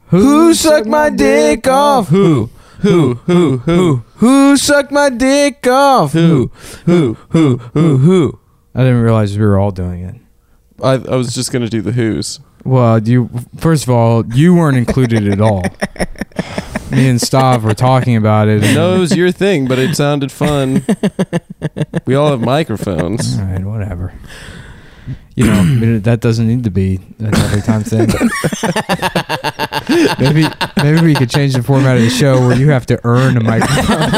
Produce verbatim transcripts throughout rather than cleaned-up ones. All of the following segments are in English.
Who sucked my dick off? Who? Who? Who? Who? Who sucked my dick off? Who? Who? Who? Who? Who? I didn't realize we were all doing it. I, I was just gonna do the Who's. Well, you first of all, you weren't included at all. Me and Stav were talking about it. I know it was your thing, but it sounded fun. We all have microphones. All right, whatever. You know, that doesn't need to be an every time thing. maybe, maybe we could change the format of the show where you have to earn a microphone.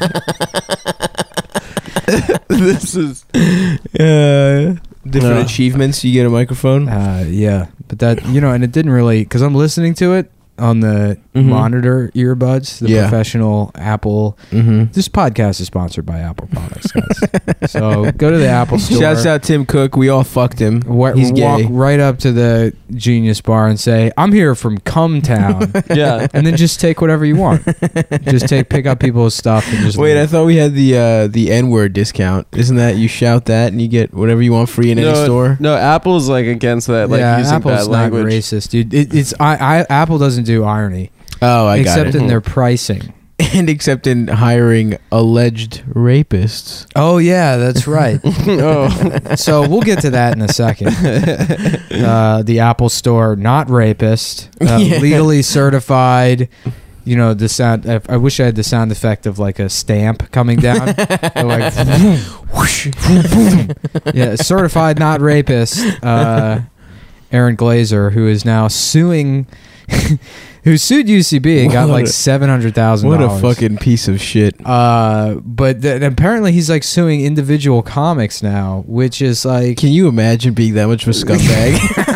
This is Uh, different Uh, achievements. You get a microphone. Uh, yeah, but that, you know, and it didn't really, because I'm listening to it on the Mhm. monitor earbuds, the Yeah. professional Apple. Mm-hmm. This podcast is sponsored by Apple products, guys. So go to the Apple store. Shouts out Tim Cook. We all fucked him. Wa- He's walk gay. right up to the Genius Bar and say, "I'm here from Cumtown," yeah. and then just take whatever you want. Just take pick up people's stuff and just Wait, I leave. thought we had the uh, the N word discount. Isn't that you shout that and you get whatever you want free in any no, store? No, Apple's like against that, like yeah, using Apple's bad not language. racist, dude. It, it's I, I Apple doesn't do irony Oh, I got except it. in their pricing. And except in hiring alleged rapists. Oh yeah, that's right. Oh, So we'll get to that in a second. Uh, the Apple Store, not rapist, uh, Yeah. legally certified. You know the sound. I, I wish I had the sound effect of like a stamp coming down. Like, whoosh, yeah, certified not rapist. Uh, Aaron Glazer, who is now suing, who sued U C B and got What like a- seven hundred thousand. What a fucking piece of shit. Uh, but th- apparently he's like suing individual comics now, which is like. Can you imagine being that much of a scumbag?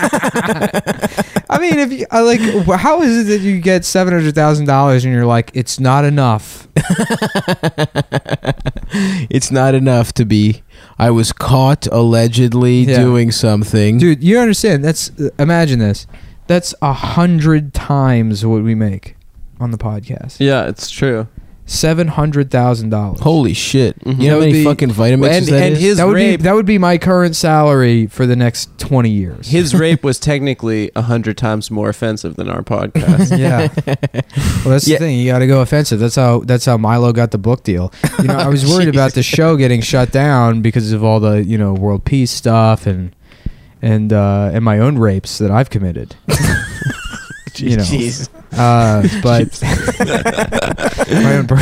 I mean, if you I like, wh- how is it that you get seven hundred thousand dollars and you're like, it's not enough? It's not enough to be. I was caught allegedly Yeah. doing something. Dude, you understand? That's uh, imagine this. That's a hundred times what we make on the podcast. yeah, it's true. Seven hundred thousand dollars. Holy shit! Mhm. You know That how would many be- fucking Vitamixes and- that and is? his- That would rape- be that would be my current salary for the next twenty years. His rape was technically a hundred times more offensive than our podcast. Yeah. Well, that's Yeah. the thing. You got to go offensive. That's how that's how Milo got the book deal. You know, I was worried about the show getting shut down because of all the, you know, world peace stuff and and uh, and my own rapes that I've committed. You know. Jeez. Uh, but my, own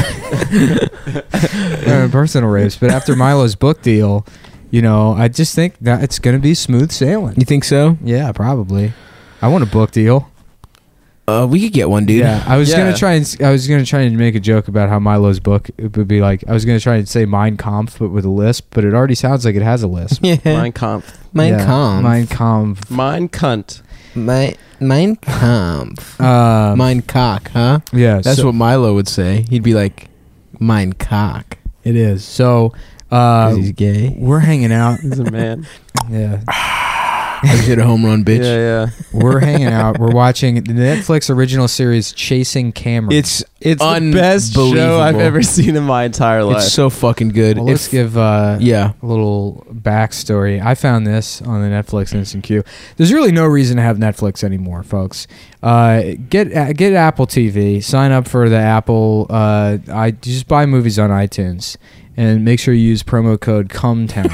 per- my own personal rapes. But after Milo's book deal, you know, I just think that it's going to be smooth sailing. You think so? Yeah, probably. I want a book deal. Uh, we could get one, dude. Yeah, I was Yeah. gonna try and I was gonna try and make a joke about how Milo's book it would be like. I was gonna try and say Mein Kampf, but with a lisp. But it already sounds like it has a lisp. Yeah. Mein Kampf. Mein Yeah, Kampf. Mein Kampf. Mein Cunt. Mein, mein Kampf. Um, Mein Cock, huh? yeah, That's so what Milo would say. He'd be like, Mein Cock. it is. So uh, 'Cause he's gay. we're hanging out. He's a man. Yeah, I just hit a home run, bitch. Yeah, yeah. we're hanging out. We're watching the Netflix original series Chasing Cameron. It's It's the best show Unbelievable. I've ever seen in my entire life. it's so fucking good. well, let's If- give uh, yeah. a little backstory. I found this on the Netflix Instant Queue. There's really no reason to have Netflix anymore, folks. Uh, get uh, get Apple T V. Sign up for the Apple. Uh, I just buy movies on iTunes. And make sure you use promo code Cumtown.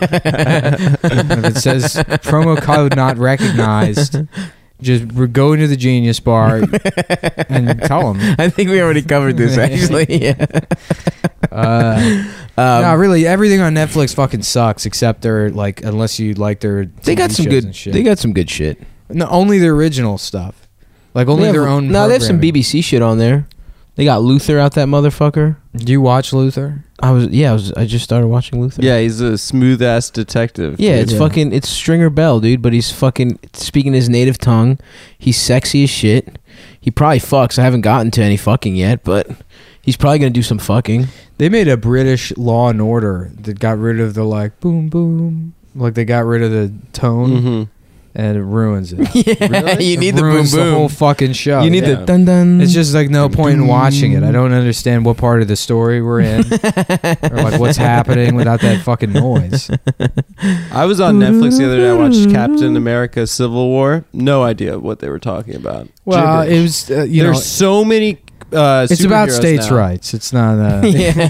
If it says promo code not recognized, just re- go into the Genius Bar and tell them. I think we already covered this, actually. Yeah. Uh, Um, no, really, everything on Netflix fucking sucks except their like, unless you like their. they got T V some shows good. and shit. They got some good shit. No, only the original stuff. Like only They have- their own. No, they have some B programming. B C shit on there. They got Luther out that motherfucker. Do you watch Luther? I was yeah, I was I just started watching Luther. yeah, he's a smooth ass detective. Yeah, dude. it's Yeah. fucking it's Stringer Bell, dude, but he's fucking speaking his native tongue. He's sexy as shit. He probably fucks. I haven't gotten to any fucking yet, but he's probably gonna do some fucking. They made a British Law and Order that got rid of the like boom boom, like they got rid of the tone. Mhm. and it ruins it. Yeah, Really? you It need the boom ruins the whole boom. fucking show. You need Yeah. the dun dun. It's just like no point in watching it. I don't understand what part of the story we're in, or like what's happening without that fucking noise. I was on Netflix the other day. I watched Captain America: Civil War. No idea what they were talking about. Well, Gibberish. it was uh, you There's know, so many. Uh, it's about superheroes states' now. rights. It's not. Uh,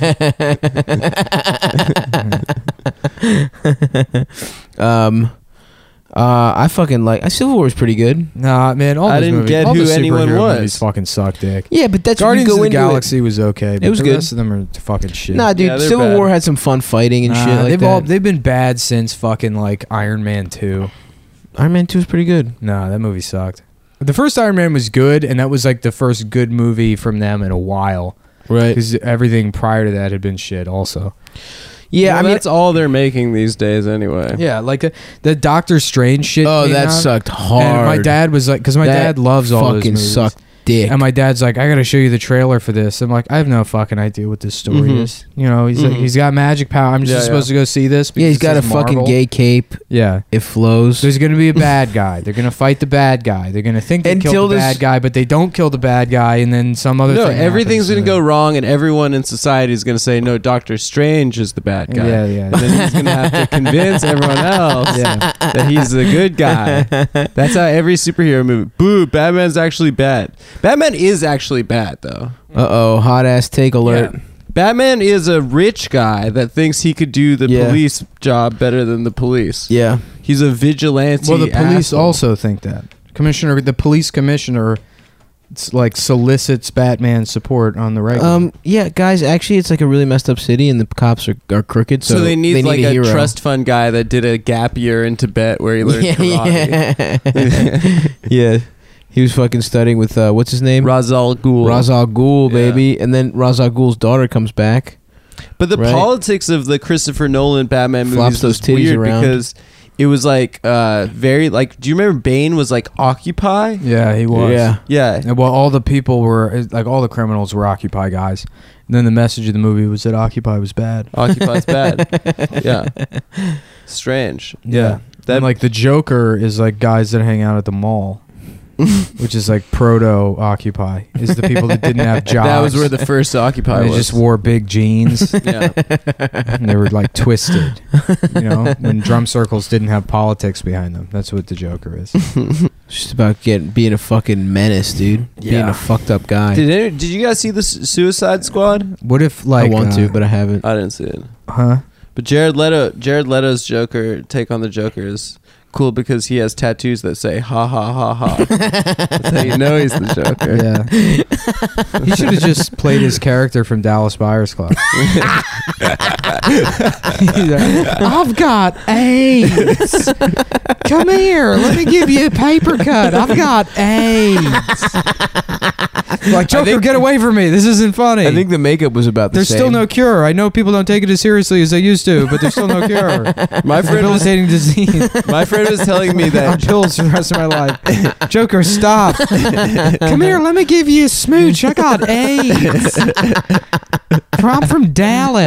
yeah. um, uh, I fucking like. Uh, Civil War is pretty good. Nah, man. All I those didn't movies, get all who the anyone superhero was. movies fucking suck dick. Yeah, but that's Guardians when you of go the into Galaxy was okay, but was the good. rest of them are fucking shit. It. Nah, dude. Yeah, they're Civil bad. War had some fun fighting and Nah, shit like they've that. all they've been bad since fucking like Iron Man two. Iron Man two is pretty good. Nah, that movie sucked. The first Iron Man was good, and that was like the first good movie from them in a while. Right. Because everything prior to that had been shit. Also. Yeah, Well, I mean, that's all they're making these days anyway. Yeah, like uh, the Doctor Strange shit. oh, came that out, sucked hard. And my dad was like, because my That dad loves all those fucking movies. sucked dick. And my dad's like, I gotta show you the trailer for this. I'm like, I have no fucking idea what this story Mhm. is. You know, he's like, Mhm. he's got magic power. I'm just Yeah, supposed yeah. to go see this. yeah, he's because got a it's fucking Marvel. gay cape. Yeah. It flows. There's gonna be a bad guy. They're gonna fight the bad guy. They're gonna think they Until killed the this- bad guy, but they don't kill the bad guy, and then some other No, thing everything's happens. going to go wrong, and everyone in society is going to say, no, Doctor Strange is the bad guy. Yeah, yeah. And then he's going to have to convince everyone else Yeah. that he's a good guy. That's how every superhero movie. Boo, Batman's actually bad. Batman is actually bad, though. Uh oh, hot ass take alert. Yeah. Batman is a rich guy that thinks he could do the Yeah. police job better than the police. Yeah. He's a vigilante. Well, the police asshole. also think that. Commissioner, the police commissioner, it's like solicits Batman's support on the regular. Um. Yeah, guys. Actually, it's like a really messed up city, and the cops are, are crooked. So, So, they need like a, hero. trust fund guy that did a gap year in Tibet where he learned Yeah, karate. yeah. yeah. He was fucking studying with uh, what's his name? Ra's al Ghul. Ra's al Ghul, Yeah. baby. And then Ra's al Ghul's daughter comes back. But the Right. politics of the Christopher Nolan Batman Flops movies those was titties weird around. because it was like uh, very like. Do you remember Bane was like Occupy? yeah, he was. Yeah. Yeah. And well, all the people were like, all the criminals were Occupy guys. And then the message of the movie was that Occupy was bad. Occupy's bad. Yeah. Strange. Yeah. That And like the Joker is like guys that hang out at the mall, which is like proto Occupy. Is the people that didn't have jobs. that was where the first Occupy they was. just wore big jeans yeah. and they were like twisted. You know, when drum circles didn't have politics behind them. That's what the Joker is. It's just about getting being a fucking menace, dude. Being Yeah. a fucked up guy. Did any, did you guys see the Su- Suicide Squad? What if like I want uh, to, but I haven't. I didn't see it. huh? But Jared Leto, Jared Leto's Joker take on the Joker is cool because he has tattoos that say ha ha ha ha. That's how you know he's the Joker. Yeah. He should have just played his character from Dallas Buyers Club. I've got AIDS. Come here. Let me give you a paper cut. I've got AIDS. Like, Joker, think- get away from me. This isn't funny. I think the makeup was about the there's same. still no cure. I know people don't take it as seriously as they used to, but there's still no cure. My friend was Debilitating disease. my friend was telling me On that pills for the rest of my life. Joker, stop. Come here, let me give you a smooch. I got AIDS. I'm from Dallas.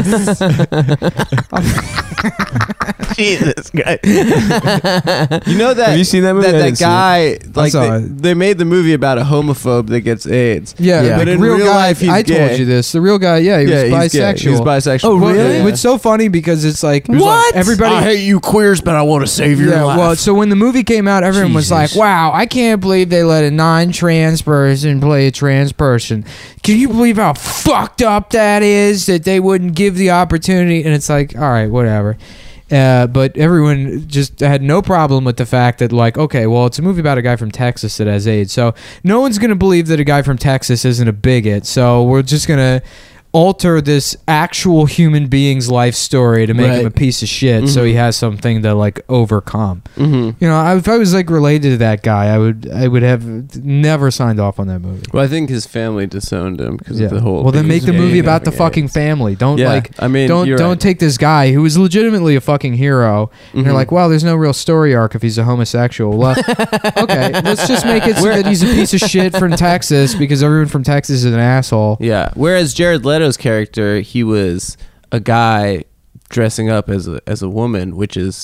Jesus Christ. you know that Have you seen that movie? I that, that didn't see guy like saw they, it. they made the movie about a homophobe that gets AIDS. Yeah, Yeah. but But in in real, real guy, life, he's I gay. told you this. The real guy, yeah, he yeah, was he's gay. bisexual. He was bisexual. Oh, What- really? Yeah. What's so funny because it's like What? everybody. I hate you queers, but I want to save yeah, well, so when the movie came out, everyone was like, Jesus. "Wow, I can't believe they let a non-trans person play a trans person. Can you believe how fucked up that is? That they wouldn't give the opportunity?" And it's like, all right, whatever. Uh, but everyone just had no problem with the fact that, like, okay, well, it's a movie about a guy from Texas that has AIDS, so no one's gonna believe that a guy from Texas isn't a bigot. So we're just gonna alter this actual human being's life story to make Right. him a piece of shit, so he has something to like overcome. Mm-hmm. You know, I, if I was like related to that guy, I would I would have never signed off on that movie. Well, I think his family disowned him because Yeah. of the whole. Well, then because make the of movie gay about the having fucking AIDS. family. Don't Yeah, like I mean, don't you're don't right. take this guy who is legitimately a fucking hero. And you're Mhm. like, well, there's no real story arc if he's a homosexual. Well, okay, let's just make it so that he's a piece of shit from Texas because everyone from Texas is an asshole. Yeah. Whereas Jared Leto's character, he was a guy dressing up as a as a woman, which is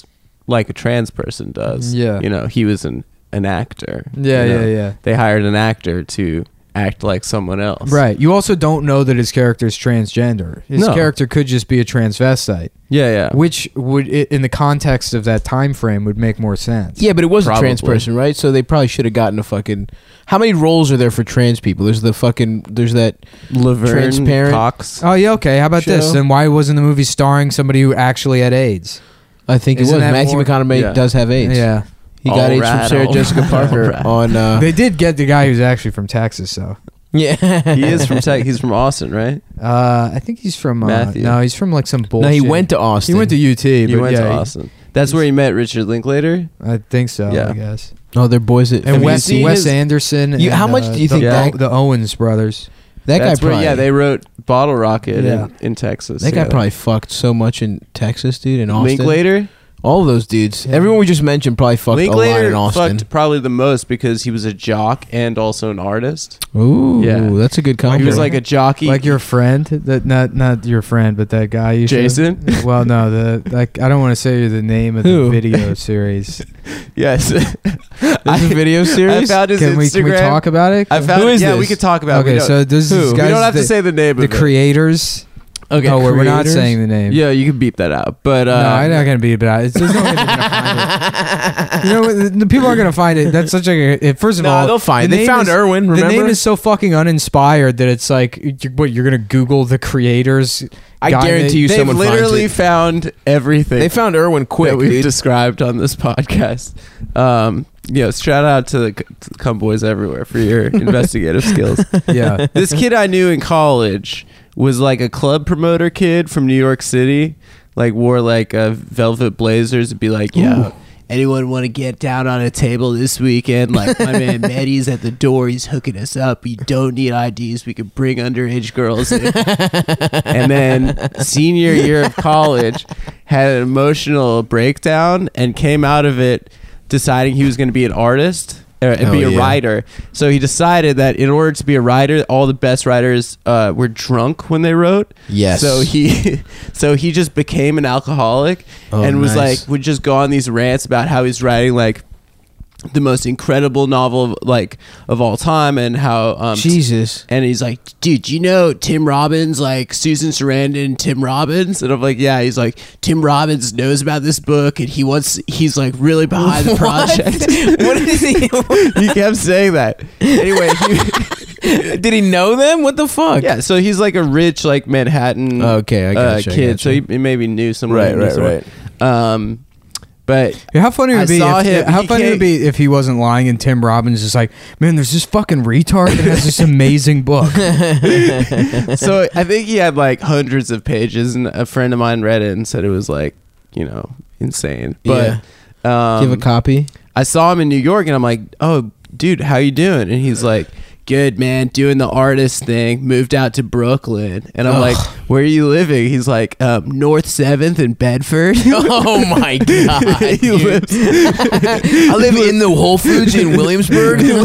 like a trans person does. Yeah. You know, he was an an actor. Yeah, you know? yeah, yeah. They hired an actor to act like someone else. Right. You also don't know that his character is transgender. His No. character could just be a transvestite, Yeah, yeah. which would, i- in the context of that time frame, would make more sense. Yeah, but it was a trans Probably. person, right? So they probably should have gotten a fucking. How many roles are there for trans people? There's the fucking. There's that. Laverne Transparent. Cox. Oh yeah. Okay. How about this? Show. Then why wasn't the movie starring somebody who actually had AIDS? I think it Isn't was that Matthew more- McConaughey Yeah. does have AIDS. Yeah. he got All AIDS right, from Sarah all Jessica right, Parker all right. on. Uh, They did get the guy who's actually from Texas, so. yeah, He is from Tech. He's from Austin, right? Uh, I think he's from uh, Matthew. No, he's from like some bullshit. No, he went to Austin. He went to U T. He but went yeah, to Austin. That's where he met Richard Linklater. I think so. Yeah. I guess. Oh, they're boys. That, And Have you Wes, seen Wes his- Anderson. You- and, how much uh, do you the, think the, that- the Owens brothers? that guy That's where, probably. yeah, they wrote Bottle Rocket Yeah. in, in Texas. that guy together. probably fucked so much in Texas, dude. In Austin. Linklater. All of those dudes. Yeah. Everyone we just mentioned probably fucked a lot Linklater in Austin. fucked probably the most because he was a jock and also an artist. Ooh, Yeah. that's a good combo. He was like a jockey. Like your friend, that not not your friend, but that guy you showed- Jason? Well, no, the like I don't want to say the name of Who? the video series. yes. There's a video I series. found his Can we Instagram. can we talk about it? I found Who is yeah, this? we could talk about. it. Okay, We don't- so this who? is We guys don't have to that- say the name the of it. creators. Okay, oh, we're not creators? saying the name. Yeah, you can beep that out. But uh, no, I'm not gonna beat it out. It's, there's no way they're gonna find it. You know, the, the people aren't gonna find it. That's such a. It, first of No, all, they'll find. the They name found is- Irwin. The Remember? name is so fucking uninspired that it's like, you, what, you're gonna Google the creators. I guy guarantee you they've someone literally finds it. found everything. They found Irwin quick, that we've dude. described on this podcast. Um, you know, shout out to the c- to the Cum Boys everywhere for your investigative skills. Yeah. This kid I knew in college was like a club promoter kid from New York City. Like wore like uh, velvet blazers and be like, yeah. Ooh. Anyone want to get down on a table this weekend? Like my man Maddie's at the door. He's hooking us up. We don't need I Ds. We can bring underage girls in. And then senior year of college, had an emotional breakdown and came out of it deciding he was going to be an artist uh, and Hell be a yeah. writer. So he decided that in order to be a writer, all the best writers uh, were drunk when they wrote. Yes. So he, so he just became an alcoholic Oh, and was nice. like would just go on these rants about how he's writing like the most incredible novel like of all time and how um, Jesus. and he's like, dude, you know Tim Robbins, like Susan Sarandon, Tim Robbins? And I'm like, yeah. He's like, Tim Robbins knows about this book and he wants, he's like really behind the What? project. What is he? He kept saying that. Anyway, he, Did he know them? What the fuck? yeah, so he's like a rich, like Manhattan Okay, I uh, gotcha, I kid. So gotcha. he, he maybe knew someone. Right, who knew right, someone. right. Um, but How funny would I it be? saw If, him- how he funny would it came- be if he wasn't lying and Tim Robbins is like, man, there's this fucking retard that has this amazing book. so I think he had like hundreds of pages, and a friend of mine read it and said it was like, you know, insane. But um, Give a copy. I saw him in New York, and I'm like, oh, dude, how you doing? And he's like, good, man, doing the artist thing. Moved out to Brooklyn, and I'm Ugh. like, where are you living? He's like, um, North Seventh in Bedford. Oh my god. he dude. lives. I live in the Whole Foods in Williamsburg. he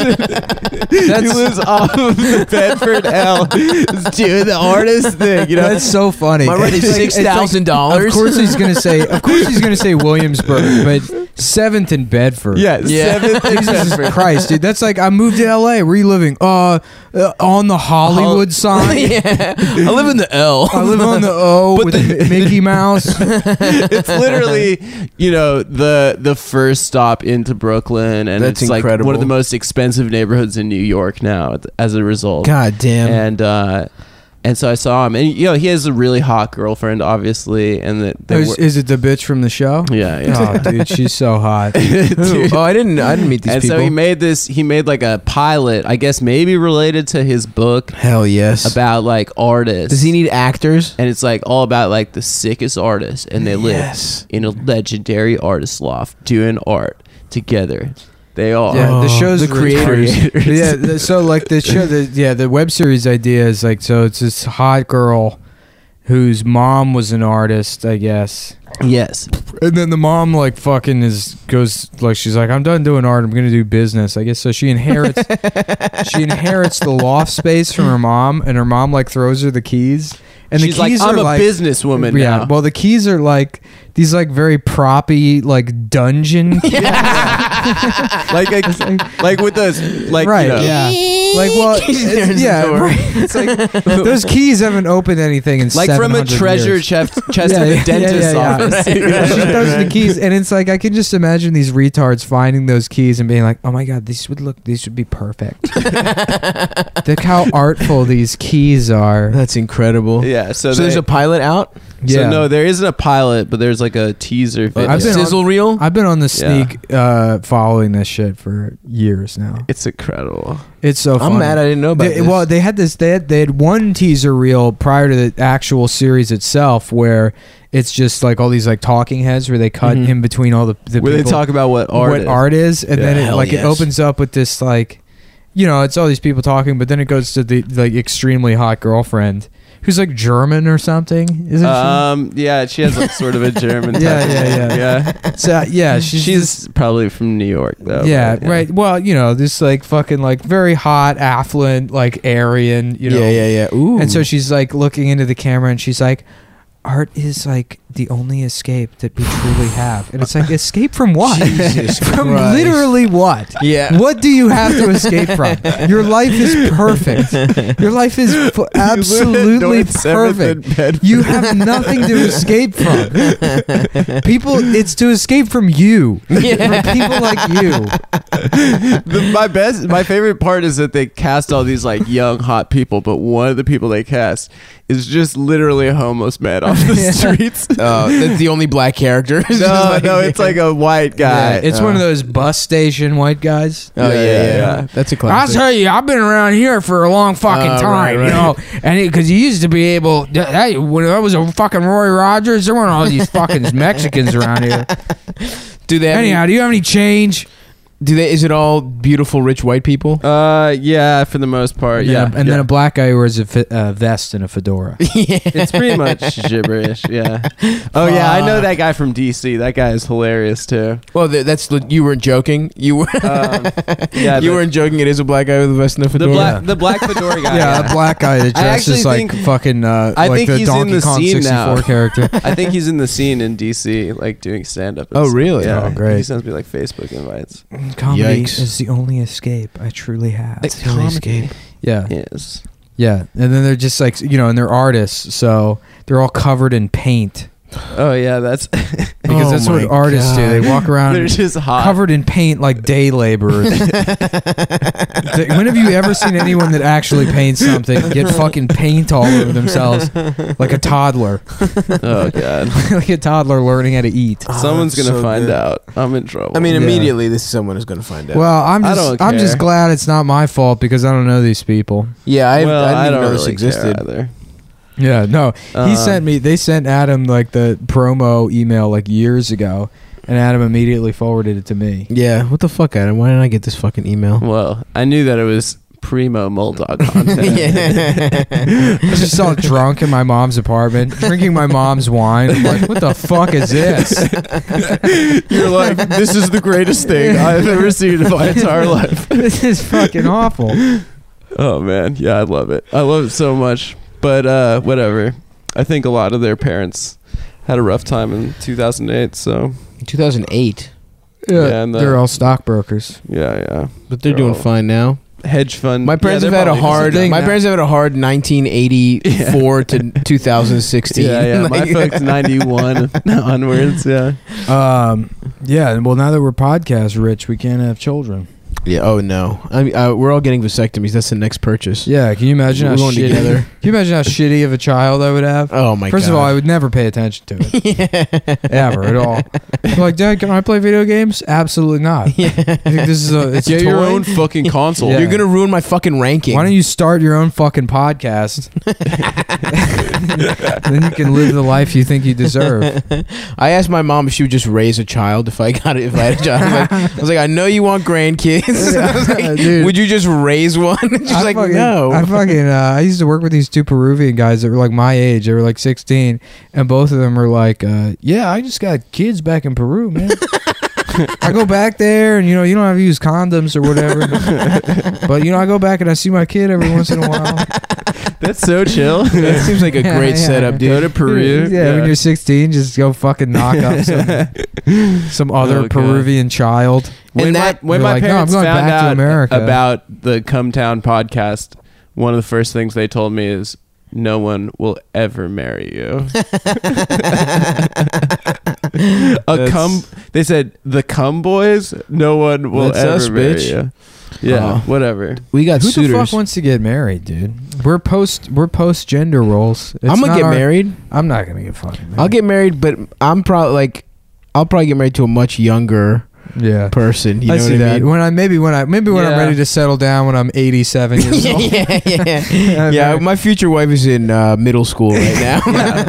lives off of the Bedford L. He's doing the artist thing, you know. That's so funny. My rent is It's like- it's six thousand like, dollars. Of course he's gonna say. Of course he's gonna say Williamsburg, but seventh in Bedford. yeah, Yeah. Seventh in Jesus Bedford. Christ, dude. That's like I moved to L A. Where are you living? Uh, uh on the Hollywood sign. Yeah. I live in the L. I live on the O with the, Mickey Mouse. It's literally, you know, the the first stop into Brooklyn, and That's it's like incredible. one of the most expensive neighborhoods in New York now. As a result, God damn. and uh, and so I saw him, and you know, he has a really hot girlfriend, obviously, and that they Is, were, is it the bitch from the show? yeah, yeah. Oh, dude, she's so hot. Who? Oh, I didn't. I didn't meet these And people. so he made this. He made like a pilot, I guess, maybe related to his book Hell yes. about like artists. Does he need actors? And it's like all about like the sickest artists, and they live Yes. in a legendary artist loft doing art together. They are. Yeah, the Oh, show's the really creators. funny. Yeah, the- so like the show, the yeah, the web series idea is like, so it's this hot girl whose mom was an artist, I guess, Yes. and then the mom like fucking is goes like she's like, I'm done doing art, I'm gonna do business, I guess. So she inherits she inherits the loft space from her mom, and her mom like throws her the keys, and She's the keys like, I'm are a like, businesswoman yeah, now. well, the keys are like these like very proppy like dungeon keys. like a, like with those like right, you know, yeah. Like, well, There's it's, the yeah, door. right. It's like those keys haven't opened anything in like from a seven hundred treasure years. chest chest Yeah, in yeah, the dentist's yeah, yeah, yeah. office. Yeah, she throws the keys, and it's like I can just imagine these retards finding those keys and being like, "Oh my god, these would look, these would be perfect." Look how artful these keys are. That's incredible. Yeah, so, So, they, there's a pilot out. so Yeah. no, there isn't a pilot, but there's like a teaser. A I've video. been on- sizzle reel. I've been on the Yeah. sneak uh, following this shit for years now. It's incredible. It's so funny. I'm mad I didn't know about They, this. well, they had this. They had, they had one teaser reel prior to the actual series itself, where it's just like all these like talking heads where they cut Mhm. in between all the, the Where they people, talk about what art what is. art is, and Yeah. then it, Hell like yes. it opens up with this like, you know, it's all these people talking, but then it goes to the like extremely hot girlfriend who's like German or something, isn't Um, yeah, she has like sort of a German. Yeah, type yeah, of- yeah. yeah. she? So yeah, she's, She's probably from New York though. yeah, but, right. Well, you know, this like fucking like very hot, affluent, like Aryan, you know. yeah, yeah, yeah. Ooh. And so she's like looking into the camera and she's like, art is like the only escape that we truly have. And it's like, escape from what? Jesus From Christ. literally what? Yeah. What do you have to escape from? Your life is perfect. Your life is f- absolutely North seventh perfect. and Bedford. You have nothing to escape from. People, it's to escape from you. From people like you. The, my best, my favorite part is that they cast all these like young hot people, but one of the people they cast is just literally a homeless man off the streets. Uh, that's the only black character. It's just no, like- no, it's like a white guy. Yeah, it's uh, one of those bus station white guys. Oh yeah, Yeah, yeah, yeah, yeah. yeah. That's a I'll classic. tell you, I've been around here for a long fucking Oh, time, right, you know, and because you used to be able. Hey, when I was a fucking Roy Rogers, there weren't all these fucking Mexicans around here. Do they? Have Anyhow, any, do you have any change? do they? Is it all beautiful rich white people? uh, yeah, for the most part, And yeah, then a, and yeah. then a black guy who wears a fi- uh, vest and a fedora. yeah. It's pretty much gibberish, yeah. Oh yeah, I know that guy from D C. That guy is hilarious too. Well, th- that's the- you weren't joking. You were. Um, yeah, you the- weren't joking. It is a black guy with a vest and a The fedora. black, the black fedora guy. yeah, a black guy that I dresses actually like think- fucking uh, I like think the he's in Donkey the Kong scene sixty-four now. character. I think he's in the scene in D C, like doing stand up. Oh, really? Yeah, Oh, great. He sends me like Facebook invites. Comedy Yikes. is the only escape I truly have. It's the only escape. Yeah. Yes. Yeah, and then they're just like, you know, and they're artists, so they're all covered in paint Oh yeah, that's because Oh that's what my artists do. They God. walk around they're just hot. covered in paint like day laborers. Th- when have you ever seen anyone that actually paints something get fucking paint all over themselves like a toddler, Oh god, like a toddler learning how to eat? Oh, someone's that's gonna so find good. out. I'm in trouble. I mean, Yeah. immediately, this someone is going to find out. Well, I'm I just don't I'm just care. glad it's not my fault because I don't know these people. yeah, I, well, I didn't I even don't know really this existed. care either. Yeah, no. He Um, sent me they sent Adam like the promo email like years ago and Adam immediately forwarded it to me. Yeah, what the fuck, Adam? Why didn't I get this fucking email? Well, I knew that it was primo Moldog content. yeah. I was just all drunk in my mom's apartment, drinking my mom's wine. I'm like, what the fuck is this? You're like, this is the greatest thing I've ever seen in my entire life. This is fucking awful. Oh man, yeah, I love it. I love it so much. But uh, whatever. I think a lot of their parents had a rough time in two thousand eight. So two thousand eight. Yeah, Yeah, and the- they're all stockbrokers. yeah, yeah. But they're They're doing all- fine now. Hedge fund. My parents yeah, have had a they're probably hard. just- My now. parents have had a hard nineteen eighty-four to two thousand sixteen. Yeah, yeah. My Like- folks ninety-one onwards. Yeah. Um, yeah. Well, now that we're podcast rich, we can't have children. Yeah. Oh no. I mean, uh, we're all getting vasectomies. That's the next purchase. Yeah. Can you imagine We're how going shitty? together. Can you imagine how shitty of a child I would have? Oh my First god. of all, I would never pay attention to it ever at all. I'm like, Dad, can I play video games? Absolutely not. Yeah. I think this is a it's Get a your toy? own fucking console. Yeah. You're gonna ruin my fucking ranking. Why don't you start your own fucking podcast? Then you can live the life you think you deserve. I asked my mom if she would just raise a child if I got it. If I had a child, I'm like, I was like, I know you want grandkids. So I was like, Dude. would you just raise one? She's I like, fucking, no. I fucking. Uh, I used to work with these two Peruvian guys that were like my age. They were like sixteen, and both of them were like, uh, "Yeah, I just got kids back in Peru, man. I go back there, and you know, you don't have to use condoms or whatever. But you know, I go back and I see my kid every once in a while. That's so chill. That seems like a Yeah, great yeah. setup, dude. Go to Peru. Yeah, when you're sixteen, just go fucking knock up some, some other Oh, God. Peruvian child. When And my, that- when You're my like, "No, I'm parents going found back to out America." about the Come Town podcast, one of the first things they told me is, no one will ever marry you. a That's- cum, they said the cum boys. No one will That's ever us, marry bitch. you. Yeah, Oh. whatever. We got Who suitors. the fuck wants to get married, dude? We're post we're post gender roles. It's I'm gonna not get our- married. I'm not gonna get fucking married. I'll get married, but I'm probably like, I'll probably get married to a much younger yeah. person. You I know see what I that. mean? When I maybe when I maybe when I'm Yeah. ready to settle down when I'm eighty-seven years yeah, old. yeah, yeah. Yeah, my future wife is in uh, middle school right now.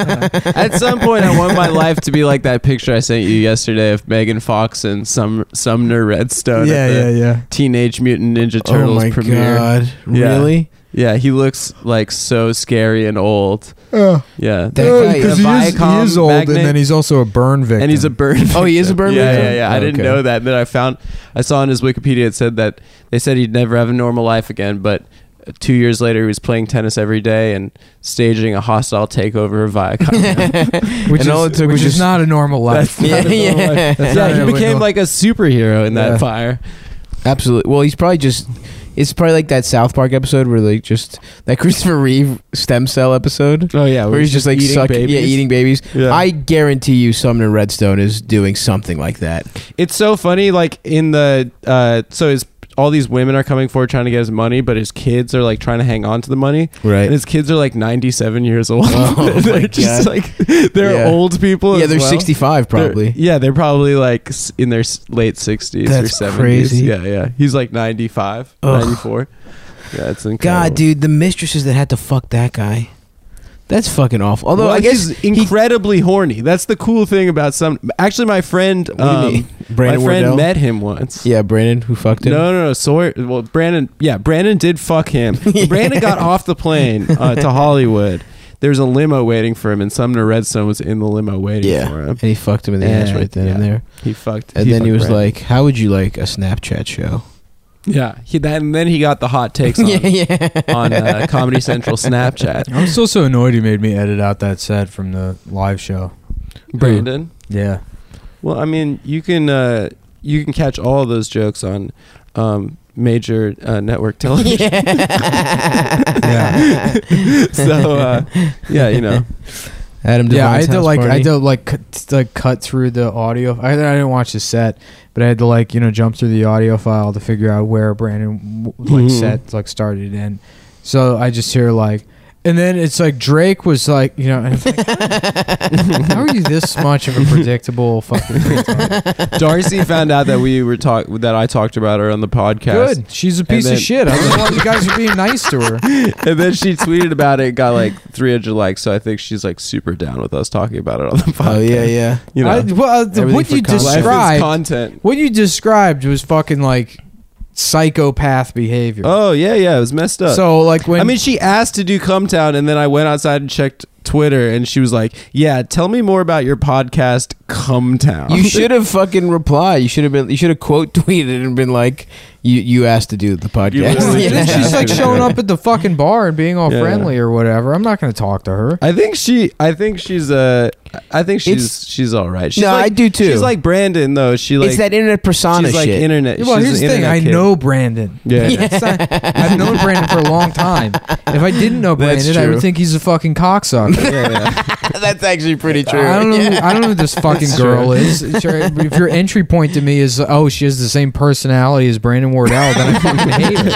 At some point, I want my life to be like that picture I sent you yesterday of Megan Fox and some Sumner Redstone. yeah, at the yeah, yeah. Teenage Mutant Ninja Oh Turtles my premiere. god! Yeah. Really? Yeah, he looks like so scary and old. Oh, Yeah, That guy- because the he, is- he Viacom is old, magnate. and then he's also a burn victim. and he's a burn. Oh, he is a victim. burn yeah, victim? Yeah, yeah, I Oh, didn't okay. know that. Then I found, I saw on his Wikipedia it said that they said he'd never have a normal life again, but two years later he was playing tennis every day and staging a hostile takeover of Viacom. which and is, all it took which was is just- not a normal life. That's Yeah, not a normal yeah. life. That's Yeah, not he a became normal- like a superhero in that Yeah. fire. Absolutely. Well, he's probably just. It's probably like that South Park episode where like just that Christopher Reeve stem cell episode. Oh yeah, Where he's just like eating suck, babies. yeah, eating babies. Yeah. I guarantee you, Sumner Redstone is doing something like that. It's so funny, like in the uh, so his all these women are coming forward trying to get his money, but his kids are like trying to hang on to the money, Right. and his kids are like ninety-seven years old. Oh, they're my just God. like they're Yeah. old people. Yeah, as they're well. sixty-five They're- probably. yeah, they're probably like s- in their s- late sixties or That's seventies. crazy. Yeah, yeah. He's like ninety-five, Ugh. ninety-four. Yeah, it's incredible. God, dude, the mistresses that had to fuck that guy. That's fucking awful. Although Well, I guess he's incredibly horny. That's the cool thing about some. Actually, my friend, What do you um, mean? Brandon my friend Wardell? met him once. Yeah, Brandon who fucked him. No, no, no. Sawyer. Well, Brandon. Yeah, Brandon did fuck him. When Brandon got off the plane uh, to Hollywood. There's a limo waiting for him, and Sumner Redstone was in the limo waiting Yeah, for him. and he fucked him in the ass And- right then and yeah. there. He fucked. And then he fucked was Brandon. like, "How would you like a Snapchat show?" "Yeah." He that, and then he got the hot takes on yeah, yeah. on uh, Comedy Central Snapchat. I'm still so annoyed he made me edit out that set from the live show. Brandon. Yeah. Well, I mean, you can uh, you can catch all of those jokes on um, major uh, network television. Yeah. So uh, yeah, you know. Adam Yeah, I Devine's had to house like I party. had to like cut, like cut through the audio. I, I didn't watch the set, but I had to like you know jump through the audio file to figure out where Brandon w- like Mhm. set like started and so I just hear like, and then it's like Drake was like you know, and it's like, how are you this much of a predictable fucking retard? Darcy found out that we were talk that I talked about her on the podcast. Good, she's a piece then- of shit. I don't know why you guys are being nice to her. And then she tweeted about it, got like three hundred likes. So I think she's like super down with us talking about it on the podcast. Oh yeah, yeah. You know, I, well, the, Everything what for you content. life is described, content. what you described was fucking like psychopath behavior. Oh yeah, yeah, it was messed up. So like when I mean, she asked to do Come Town, and then I went outside and checked Twitter, and she was like, "Yeah, tell me more about your podcast, Come Town." You should have fucking replied. You should have been. You should have quote tweeted and been like, "You you asked to do the podcast." literally And then Yeah. she's like showing up at the fucking bar and being all Yeah. friendly or whatever. I'm not going to talk to her. I think she. I think she's. Uh, I think she's. It's- she's all right. She's No, like, I do too. She's like Brandon, though. She like. it's that internet persona she's like shit. internet. well, she's here's the an thing. I internet kid. know Brandon. Yeah. It's not- I've known Brandon for a long time. If I didn't know That's Brandon, I true. would think he's a fucking cocksucker. yeah, yeah. That's actually pretty true. I don't know. Yeah. I don't know who this fucking That's girl true. is. It's your- If your entry point to me is, oh, she has the same personality as Brandon Wardell, then I fucking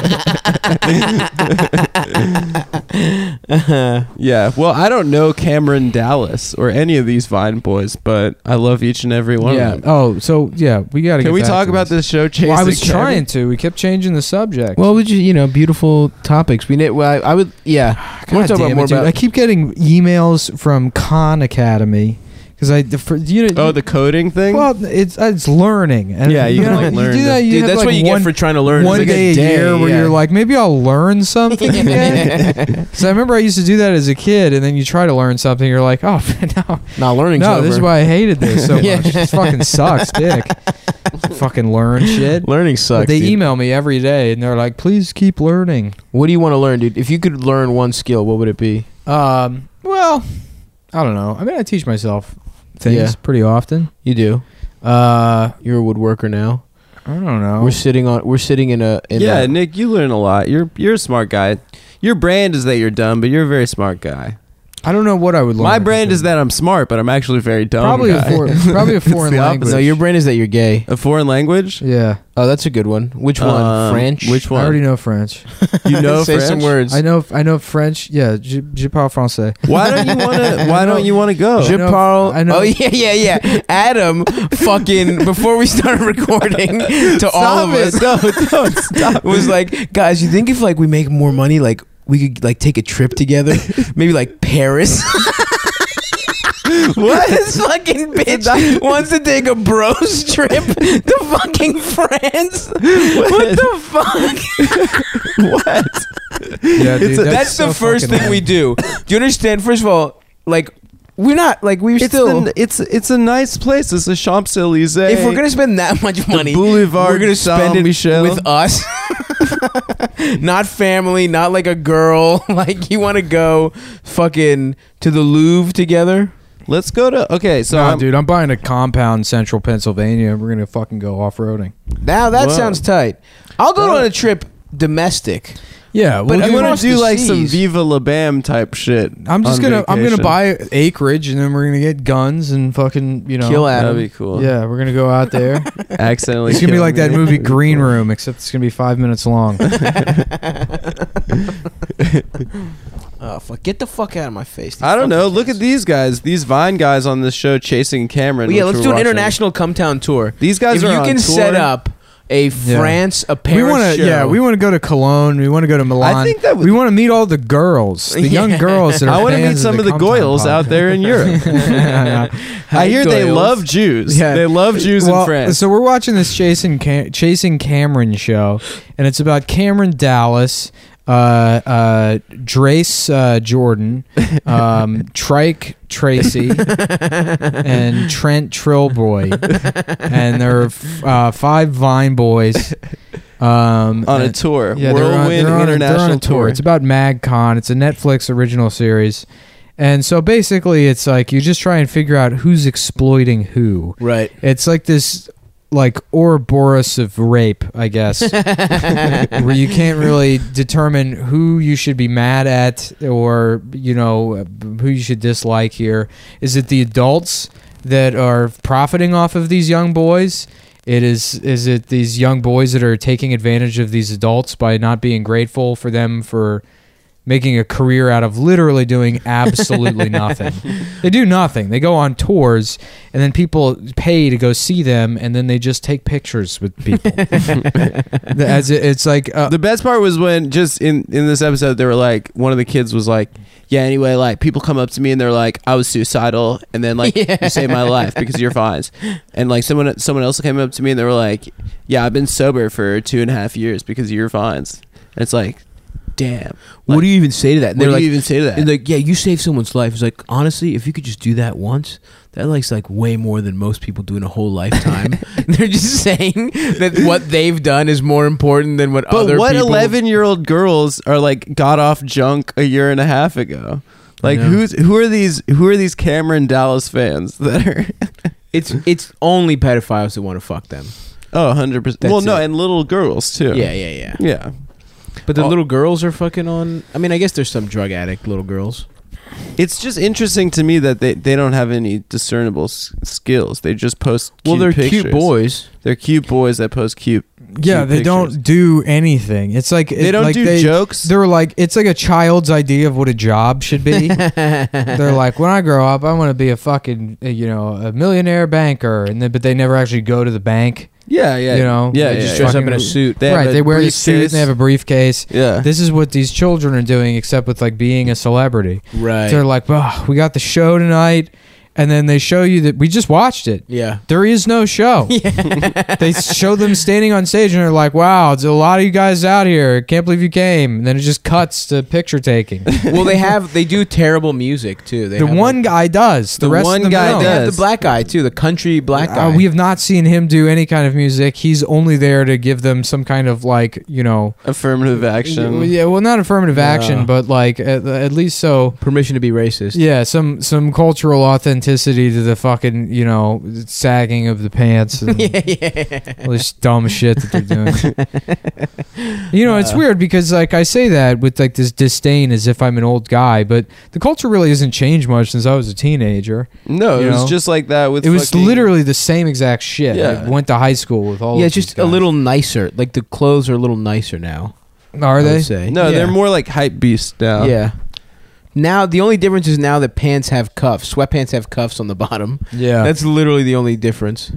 hate her. Yeah. Well, I don't know Cameron Dallas or any of these Vine boys, but I love each and every one Yeah. of them. Oh, so yeah, we got to. Can we talk about this show? Chasing Well, I was Cameron? trying to. We kept changing the subject. Well, we just you know beautiful topics. We need. Well, I, I would. Yeah. I God want to talk damn about it, more dude. about. I keep getting emails from Khan Academy because I the, for, you know Oh, the coding thing. well it's it's learning and Yeah, you can, know, like, learn do to- that, you Dude, have, that's like, what you one, get for trying to learn. one It's like day a year where yeah. you're like, maybe I'll learn something again. So I remember I used to do that as a kid, and then you try to learn something, you're like, oh no, Nah, learning's no, over. this is why I hated this so Yeah. much. This fucking sucks, dick. Fucking learn shit. Learning sucks. But they dude. email me every day, and they're like, please keep learning. What do you want to learn, dude? If you could learn one skill, what would it be? Um, well, I don't know. I mean, I teach myself things Yeah. pretty often. You do. Uh, You're a woodworker now. I don't know. We're sitting on. We're sitting in a. In yeah, a, Nick, you learn a lot. You're you're a smart guy. Your brand is that you're dumb, but you're a very smart guy. I don't know what I would learn. My brand is that I'm smart, but I'm actually very dumb. probably guy. a for, probably a It's foreign the language. No, your brain is that you're gay. a foreign language. Yeah, Oh, that's a good one. Which one? Um, French. Which I already one? know French. You know Say French? some words. I know I know French. Yeah, je, je parle français. Why don't you want to? Why don't you want to go? Je I know- parle. I know- Oh yeah, yeah, yeah. Adam, fucking before we started recording, to all of us, No, don't stop. was like, guys, you think if like we make more money, like we could like take a trip together, maybe like Paris. What? This fucking bitch wants to take a bros trip to fucking France. What the fuck? What? Yeah, dude, It's a- That's, so the first fucking thing we lame. do. Do you understand? First of all, like we're not like we're It's still. the, it's it's a nice place. It's the Champs Elysees. if we're gonna spend that much money, Boulevard we're gonna spend it Saint-Michel. with us, not family, not like a girl. Like you want to go fucking to the Louvre together? Let's go to. Okay, so No, I'm- dude, I'm buying a compound in central Pennsylvania. We're gonna fucking go off roading. Now that Whoa. sounds tight. I'll go Well- on a trip domestic. Yeah, But we'll I I do- want across to do the like some seas. Viva La Bam type shit. I'm just on gonna I'm gonna vacation. buy acreage, and then we're gonna get guns and fucking you know Kill Adam. That'd be cool. Yeah, we're gonna go out there. Accidentally. It's gonna be kill like that me. movie Green Room, except it's gonna be five minutes long. Oh fuck! Get the fuck out of my face. These I don't know. fucking Look kids. at these guys. These Vine guys on this show chasing Cameron. Well, yeah, which let's we're do an watching. international come town tour. These guys if are you on can tour. set up a France, a Paris we want to show. yeah, we want to go to Cologne. We want to go to Milan. I think that would- we want to meet all the girls, the young Yeah. girls that are I want to fans meet some of the Come Town Goyles out podcast. there in Europe. I hear they Goyles. love Jews. Yeah. They love Jews Well, in France. So we're watching this Chasing Cam- Chasing Cameron show, and it's about Cameron Dallas, uh, uh, Drace uh, Jordan, um, Trike Tracy, and Trent Trillboy, and there are f- uh, five Vine boys. Um, on a and- tour. yeah, they're on- Whirlwind they're on a- International they're on a Tour. It's about MagCon. It's a Netflix original series. And so basically it's like you just try and figure out who's exploiting who. Right. It's like this like Ouroboros of rape, I guess. Where you can't really determine who you should be mad at or, you know, who you should dislike here. Is it the adults that are profiting off of these young boys? It is is it these young boys that are taking advantage of these adults by not being grateful for them for making a career out of literally doing absolutely nothing. They do nothing. They go on tours, and then people pay to go see them, and then they just take pictures with people. As it, it's like uh, The best part was when just in in this episode they were like, one of the kids was like, yeah, anyway, like people come up to me and they're like, I was suicidal, and then like Yeah. you saved my life because of your fines. And like someone someone else came up to me and they were like, yeah, I've been sober for two and a half years because of your fines. And it's like, damn. What Like, do you even say to that? And what they're do like, you even say to that? and like, yeah, you saved someone's life. It's like, honestly, if you could just do that once, that likes like way more than most people do in a whole lifetime. They're just saying that what they've done is more important than what But other what people. eleven-year-old girls are like got off junk a year and a half ago? Like know. who's who are these who are these Cameron Dallas fans that are? It's it's only pedophiles that want to fuck them. Oh, one hundred percent. That's Well, no, it. and little girls too. Yeah, yeah, yeah. Yeah. But the Oh. little girls are fucking on. I mean, I guess there's some drug addict little girls. It's just interesting to me that they, they don't have any discernible s- skills. They just post cute Well, they're pictures. cute boys. They're cute boys that post cute. yeah, cute they pictures. don't do anything. It's like They it- don't like do they, jokes. They're like it's like a child's idea of what a job should be. They're like, when I grow up, I want to be a fucking uh, you know a millionaire banker, and then but they never actually go to the bank. Yeah, yeah. You know, yeah, They yeah, just yeah. dress up fucking- in a suit. They have right, a they wear the suit and briefcase. they have a briefcase. Yeah. This is what these children are doing, except with like being a celebrity. Right. They're like, oh, we got the show tonight, and then they show you that we just watched it. Yeah. There is no show. They show them standing on stage and they're like, wow, it's a lot of you guys out here. Can't believe you came. And then it just cuts to picture taking. Well, they have they do terrible music too. They The have, one like, guy does. The, The rest one of them guy don't. they have does. the black guy too, the country black guy. Uh, we have not seen him do any kind of music. He's only there to give them some kind of like, you know, Affirmative action. yeah, well, not affirmative action, Yeah. but like at, at least so. permission to be racist. Yeah, some some cultural authenticity to the fucking, you know, sagging of the pants and yeah, yeah. all this dumb shit that they're doing. You know, it's weird because like I say that with like this disdain as if I'm an old guy, but the culture really hasn't changed much since I was a teenager. No, it You was know? just like that with It was fucking- literally the same exact shit. Yeah. I went to high school with all Yeah, of just these a guys. little nicer. Like the clothes are a little nicer now. Are I they? would say. No, Yeah. they're more like hype beasts now. Yeah. Now the only difference is now that pants have cuffs. Sweatpants have cuffs on the bottom. Yeah. That's literally the only difference.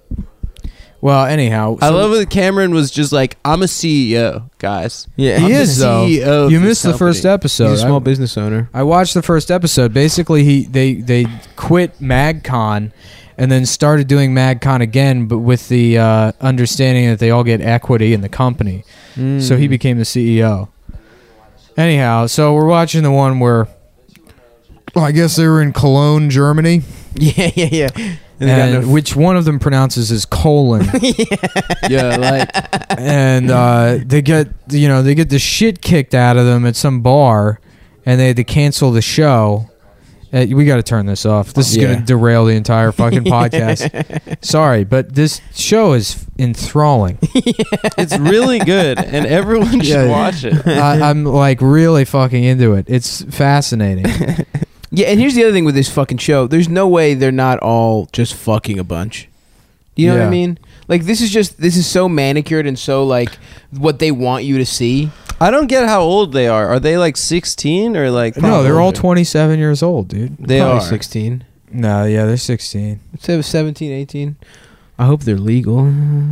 Well, anyhow, I so- love that Cameron was just like, I'm a C E O, guys. Yeah. He I'm the is though. C E O of You this missed the company. first episode. He's a small I- business owner. I watched the first episode. Basically, he they they quit MagCon and then started doing MagCon again, but with the uh, understanding that they all get equity in the company. So he became the C E O. Anyhow, so we're watching the one where well, I guess they were in Cologne, Germany, Yeah, yeah, yeah. And they got and no- which one of them pronounces as colon. Yeah, like and uh, they get you know they get the shit kicked out of them at some bar, and they had to cancel the show. Uh, we got to turn this off. This is Yeah. going to derail the entire fucking podcast. Sorry, but this show is enthralling. it's really good, and everyone should Yeah. watch it. I, I'm like really fucking into it. It's fascinating. Yeah, and here's the other thing with this fucking show. There's no way they're not all just fucking a bunch. You know what Yeah. I mean? Like this is just this is so manicured and so like what they want you to see. I don't get how old they are. Are they like sixteen or like? No, they're all older. twenty-seven years old, dude. They Probably are. sixteen. No, yeah, they're sixteen. Let's say seventeen, eighteen. I hope they're legal.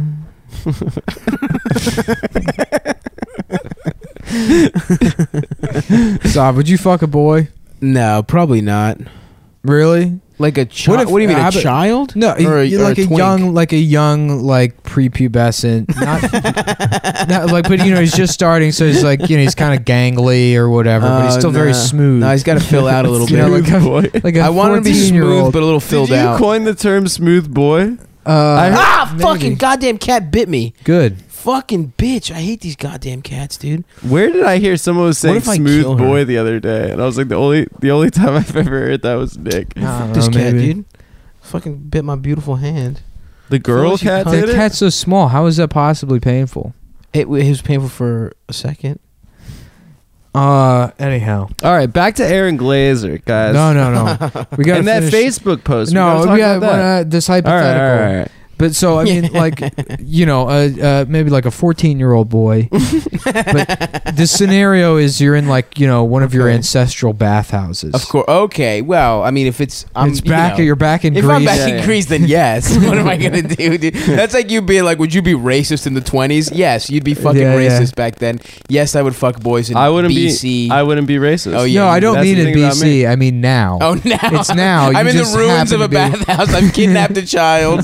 Sob, would you fuck a boy? No, probably not. Really? Like a child. What What, if- do you mean, uh, a but- child? No, Or a- you're or like a, twink? young, like a young, like prepubescent, not, not like, but you know, he's just starting, so he's like, you know, he's kind of gangly or whatever, but he's Oh, still very nah. smooth. No, he's got to fill out a little You know, bit. like a, like a I want him to be smooth, fourteen-year-old. but a little Did filled you out. coin the term "smooth boy"? Uh, I heard- ah, maybe. fucking goddamn cat bit me. Good. Fucking bitch. I hate these goddamn cats, dude. Where did I hear someone was saying if I "smooth kill her? boy" the other day? And I was like, the only the only time I've ever heard that was Nick. I don't This know, cat, maybe. dude. Fucking bit my beautiful hand. The girl Feel like cat you did That it. cat's so small. How is that possibly painful? It, wa- it was painful for a second. Uh, anyhow. All right, back to Aaron Glazer, guys. No, no, no. We got And that Facebook post. we No, gotta talk yeah, about that. uh, this all right, hypothetical. all right, all right. But so I mean, like, you know, uh, uh, maybe like a fourteen-year-old boy. But the scenario is you're in like you know one of your Okay. ancestral bathhouses. Of course. Okay. Well, I mean, if it's I'm it's you back. know, You're back in if Greece. I'm back Yeah, in yeah. Greece, then yes. What am I gonna do, dude? That's like you being like, would you be racist in the twenties? Yes, you'd be fucking Yeah, yeah. racist back then. Yes, I would fuck boys in I wouldn't B C. be. I wouldn't be racist. Oh, yeah. no, I don't That's mean the in thing B about me. C. I mean now. Oh, now It's now. I'm You in the just ruins of happen a to be- bathhouse. I've kidnapped a child.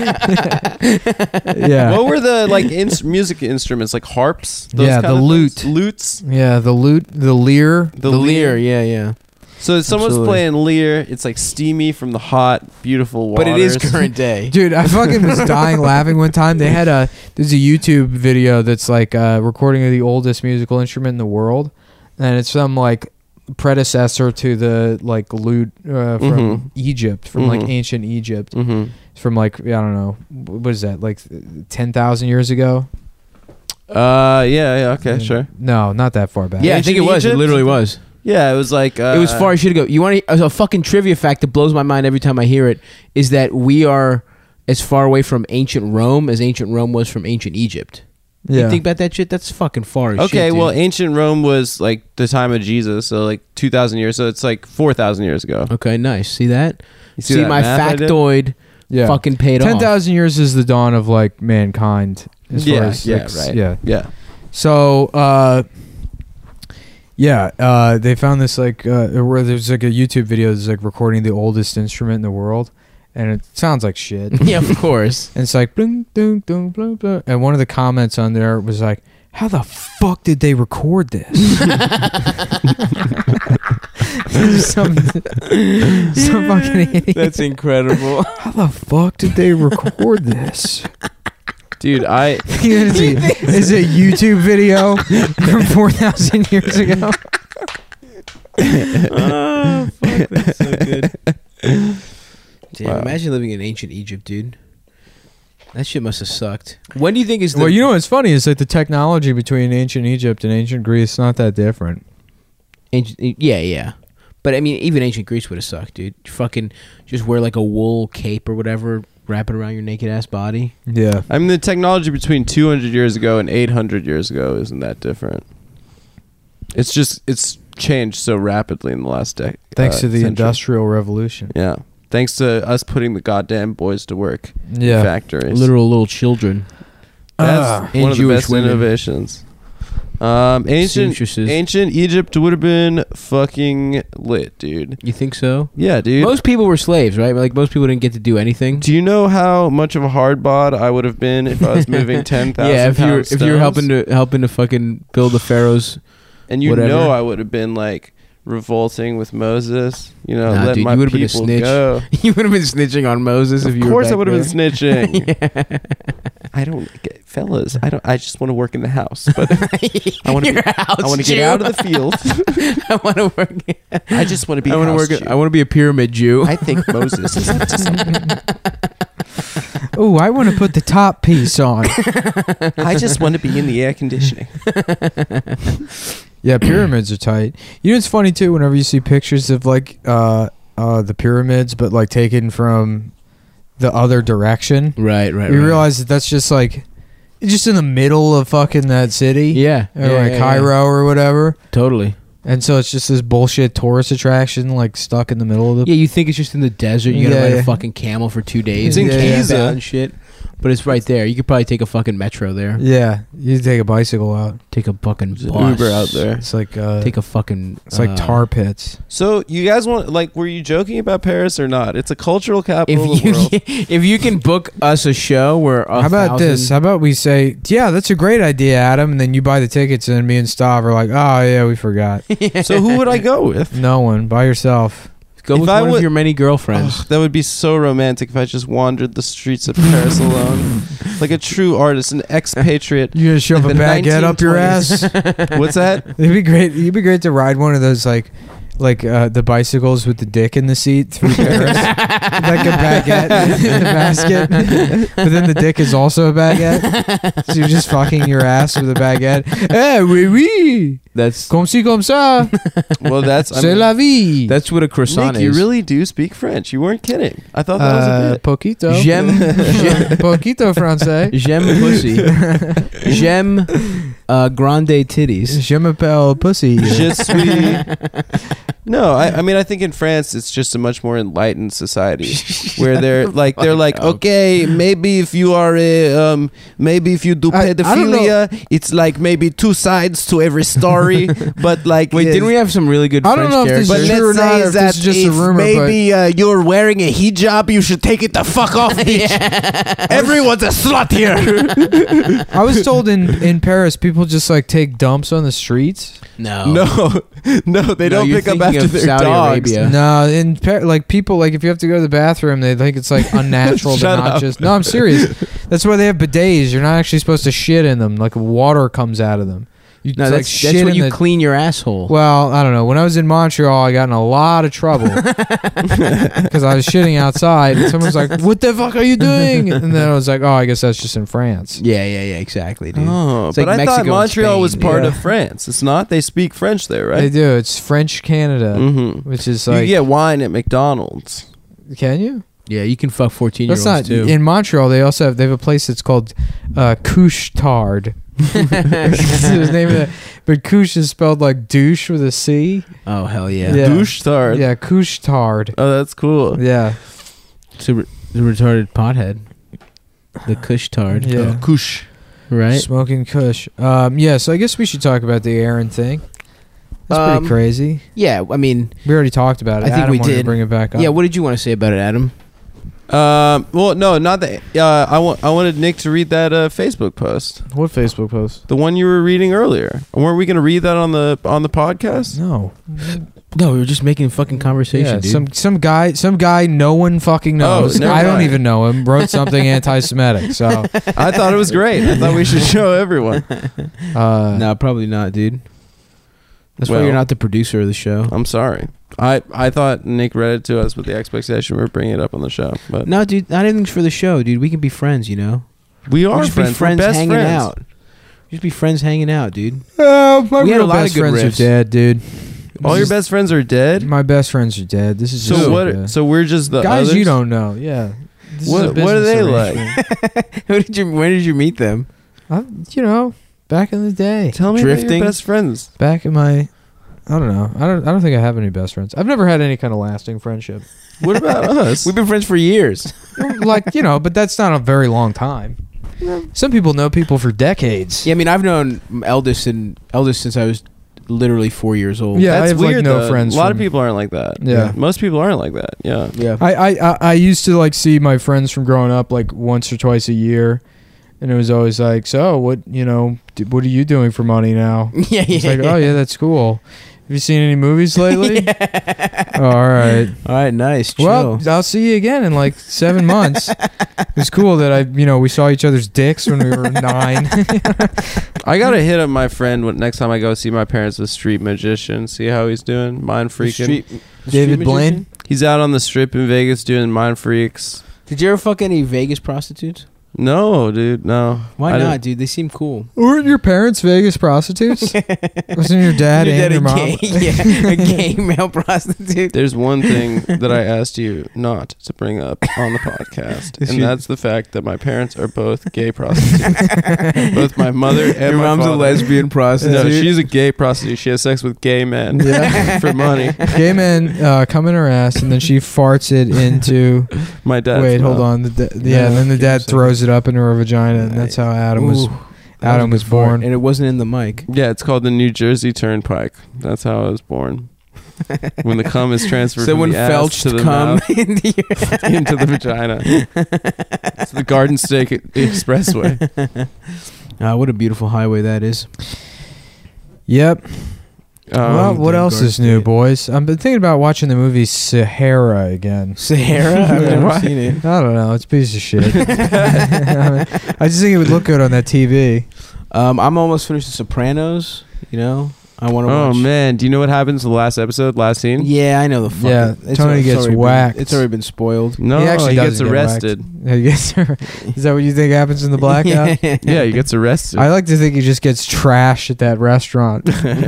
Yeah. What were the like ins- music instruments like harps? Yeah, kind the of lute. things? lutes. Yeah, the lute, the lyre. The, The lyre, yeah, yeah. So if someone's Absolutely. playing lyre. It's like steamy from the hot, beautiful But waters. it is current day. Dude, I fucking was dying laughing one time. They had a there's a YouTube video that's like a recording of the oldest musical instrument in the world, and it's some like predecessor to the like lute uh, from Mhm. Egypt, from like Mhm. ancient Egypt, Mm-hmm. from like I don't know what is that like ten thousand years ago? Uh, yeah, yeah, okay, sure. No, not that far back. Yeah, I think it Ancient was. It Egypt? literally was. Yeah, it was like uh, it was far. You should go. You want to, a fucking trivia fact that blows my mind every time I hear it is that we are as far away from ancient Rome as ancient Rome was from ancient Egypt. yeah. You think about that shit? That's fucking far as Okay, shit, well, dude. ancient Rome was like the time of Jesus, so like two thousand years. So it's like four thousand years ago. Okay, nice. See that? You See, that my math I did? factoid yeah. fucking paid Ten off. thousand years is the dawn of like mankind. As Yeah, far as yeah, like, s- right. Yeah. Yeah. So, uh, Yeah, uh, they found this like uh, where there's like a YouTube video that's like recording the oldest instrument in the world, and it sounds like shit. Yeah, of course. And it's like bling, ding, ding, bling, bling. And one of the comments on there was like, "How the fuck did they record this?" some, some fucking idiot. That's incredible. How the fuck did they record this? Dude, I Is it, is it a YouTube video from four thousand years ago? Oh, fuck, that's so good. Damn, Wow. imagine living in ancient Egypt, dude. That shit must have sucked. When do you think is the... Well, you know what's funny is like the technology between ancient Egypt and ancient Greece is not that different. Ancient, yeah, yeah. But, I mean, even ancient Greece would have sucked, dude. You fucking just wear, like, a wool cape or whatever, wrap it around your naked-ass body. Yeah. I mean, the technology between two hundred years ago and eight hundred years ago isn't that different. It's just, it's changed so rapidly in the last decade. Thanks uh, to the century. Industrial Revolution. Yeah. Thanks to us putting the goddamn boys to work in Yeah. factories. Literal little children. That's Ah. one And of the Jewish best women. innovations. Um, ancient Seamstresses. ancient Egypt would have been fucking lit, dude. You think so? Yeah, dude. Most people were slaves, right? Like, most people didn't get to do anything. Do you know how much of a hard bod I would have been if I was moving ten thousand? Yeah, if you were, pound if you were helping stones? to helping to fucking build the pharaohs. and you whatever. know I would have been like revolting with Moses. You know, Nah, let dude, my you would've been a people snitch. go. You would have been snitching on Moses if Of you were course, I back would have been there. snitching. I don't get fellas. I don't. I just want to work in the house, but I want to. You're Be, a house I want to Jew. get out of the field. I want to work. I just want to be. I want to house work. Jew. I want to be a pyramid Jew. I think Moses is up to something. Oh, I want to put the top piece on. I just want to be in the air conditioning. Yeah, pyramids are tight. You know, it's funny too. Whenever you see pictures of like uh, uh, the pyramids, but like taken from the other direction, right, right. you right. realize that that's just like just in the middle of fucking that city, Yeah, or yeah, like yeah, Cairo or whatever. yeah. Totally. And so it's just this bullshit tourist attraction, like stuck in the middle of the. Yeah, you think it's just in the desert. You gotta Yeah, ride yeah. a fucking camel for two days. It's in and camp Giza. out and shit. But it's right there. You could probably take a fucking metro there. Yeah, you take a bicycle out. Take a fucking There's an bus. Uber out there. It's like uh, Take a fucking. it's like uh, tar pits. So you guys want like? Were you joking about Paris or not? It's a cultural capital of If the world. you if you can book us a show where a How about this? thousand- How about we say, yeah, that's a great idea, Adam, and then you buy the tickets, and then me and Stav are like, oh yeah, we forgot. So who would I go with? No one, by yourself. Go If with I one would- of your many girlfriends. Ugh, that would be so romantic if I just wandered the streets of Paris alone, like a true artist, an expatriate. You gonna shove a The baguette up your ass? What's that? It'd be great. It'd be great to ride one of those like, like uh, the bicycles with the dick in the seat through Paris, like a baguette in the basket. But then the dick is also a baguette, so you're just fucking your ass with a baguette. Eh, oui, oui. That's Comme ci, comme ça. Well, that's I C'est mean, la vie. that's what a croissant Nick, is. you really do speak French. You weren't kidding. I thought that was a Uh, bit. poquito. J'aime, j'aime, Poquito français. j'aime pussy. J'aime uh, grande titties. Je m'appelle Pussy. Je suis. No, I, I mean I think in France it's just a much more enlightened society where they're like they're like Fuck. okay, maybe if you are a um maybe if you do I- I don't pedophilia it's like maybe two sides to every story, but like Wait, uh, didn't we have some really good I don't French know if this but is characters? true or let's not, say or if that this is just a if rumor, maybe uh, you're wearing a hijab, you should take it the fuck off, bitch. Everyone's a slut here. I was told in, in Paris, people just like take dumps on the streets. No. No, no, they No, don't you're pick up thinking after of their Saudi dogs. Arabia. No, in Par- like people, like if you have to go to the bathroom, they think it's like unnatural to Shut not up. just. No, I'm serious. That's why they have bidets. You're not actually supposed to shit in them. Like water comes out of them. You No, like, that's, shit that's when in you the- clean your asshole. Well, I don't know. When I was in Montreal, I got in a lot of trouble because I was shitting outside. And someone was like, "What the fuck are you doing?" And then I was like, "Oh, I guess that's just in France." yeah, yeah, yeah, exactly, dude. Oh, It's but like I thought Mexico and Montreal was Spain. part Yeah. of France. It's not. They speak French there, They right? do. It's French Canada, Mm-hmm. which is You like, get wine at McDonald's. can you? Yeah, you can fuck fourteen year That's olds not too. in Montreal. They also have they have a place that's called uh, Couche Tard. That's the name of it. But couche is spelled like douche with a C. Oh hell yeah. Yeah. Douche tard. Yeah, Couche Tard. Oh, that's cool. Yeah, It's a, re- the retarded pothead. The Kush tard. yeah. Oh, Kush. Right? Smoking Kush. Um, yeah. So I guess we should talk about the Aaron thing. That's Um, pretty crazy. Yeah, I mean, We already talked about it. I think Adam we wanted to did. bring it back up. yeah. What did you want to say about it, Adam? Um, well, no, not that. Uh, I want. I wanted Nick to read that uh, Facebook post, What Facebook post? the one you were reading earlier. Weren't we going to read that on the on the podcast? No. No, we were just making fucking conversation, Yeah, dude. some some guy some guy no one fucking knows. Oh, never I don't mind. even know him. Wrote something anti-Semitic. So I thought it was great. I thought we should show everyone. uh, no, probably not, dude. That's Well- why you're not the producer of the show. I'm sorry. I, I thought Nick read it to us with the expectation we were bringing it up on the show, but No, dude, not anything's for the show, dude. We can be friends, you know. we We are just friends. be friends we're best hanging friends. out. Just be friends hanging out, dude. oh, my We had a real lot of best good friends riffs. are dead, dude. All This your is- best friends are dead. My best friends are dead. This is just So like what? a- So we're just the guys others? you don't know. Yeah. This is What- a what are business they like? arrangement. Who did you? When did you meet them? I, you know, back in the day, Tell me about Drifting? your best friends. back in my, I don't know. I don't. I don't think I have any best friends. I've never had any kind of lasting friendship. What about us? We've been friends for years. Like you know, but that's not a very long time. Some people know people for decades. Yeah, I mean, I've known eldest and eldest since I was literally four years old. Yeah, I That's have, like, weird. no though. friends A lot of from- people aren't like that. Yeah. Most people aren't like that. Yeah. yeah. I, I, I, I used to like see my friends from growing up like once or twice a year, and it was always like, so what you know, d- what are you doing for money now? yeah, yeah. It's like, oh yeah, that's cool. Have you seen any movies lately? Oh, all right. All right, nice. Chill. Well, I'll see you again in like seven months. It's cool that I, you know, we saw each other's dicks when we were nine. I gotta hit up my friend when, next time I go see my parents with Street Magician. See how he's doing. Mind The freaking. street- the David street Blaine? magician? He's out on the strip in Vegas doing mind freaks. Did you ever fuck any Vegas prostitutes? No, dude. No. Why I not, didn't- dude? They seem cool. Weren't your parents Vegas prostitutes? Wasn't your dad Your and your a mom? gay, yeah, a gay male prostitute. There's one thing that I asked you not to bring up on the podcast, Is and she- that's the fact that my parents are both gay prostitutes. Both my mother and Your my mom's father. a lesbian prostitute. No, she's a gay prostitute. She has sex with gay men Yeah. for money. Gay men uh, come in her ass, and then she farts it into. My dad. wait, hold on. The da- yeah, and then the give me a dad second. throws it up into her vagina, and that's how Adam was. Ooh, that Adam a was good fart, born. and it wasn't in the mic. Yeah, it's called the New Jersey Turnpike. That's how I was born. When the cum is transferred So from when the ass felched to the cum mouth into your into the vagina. It's the Garden State Expressway. Ah, what a beautiful highway that is. Yep. Um, well, what damn else Garden is new, State. boys? I've been thinking about watching the movie Sahara again. Sahara? I've never Why? seen it. I don't know. It's a piece of shit. I just think it would look good on that T V. Um, I'm almost finished The Sopranos. You know, I want to Oh watch. man, do you know what happens in the last episode, last scene? Yeah, I know the fucking. Yeah, it's Tony al- it's gets already been- whacked. it's already been spoiled. No, He he, actually gets does get arrested. Yes, sir. Is that what you think happens in the blackout? Yeah, he gets arrested. I like to think he just gets trashed at that restaurant.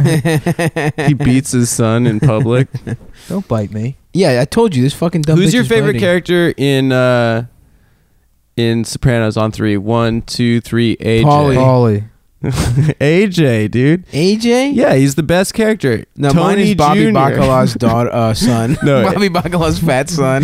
He beats his son in public. Don't bite me. Yeah, I told you this fucking dumb. Who's bitch your is favorite biting. character in uh in Sopranos on three? One, two, three, A J. Paulie. Paulie. A J, dude. A J? Yeah, he's the best character. No, Tony mine is Bobby Junior Bacala's daughter, uh, son. No, Bobby Bacala's fat son.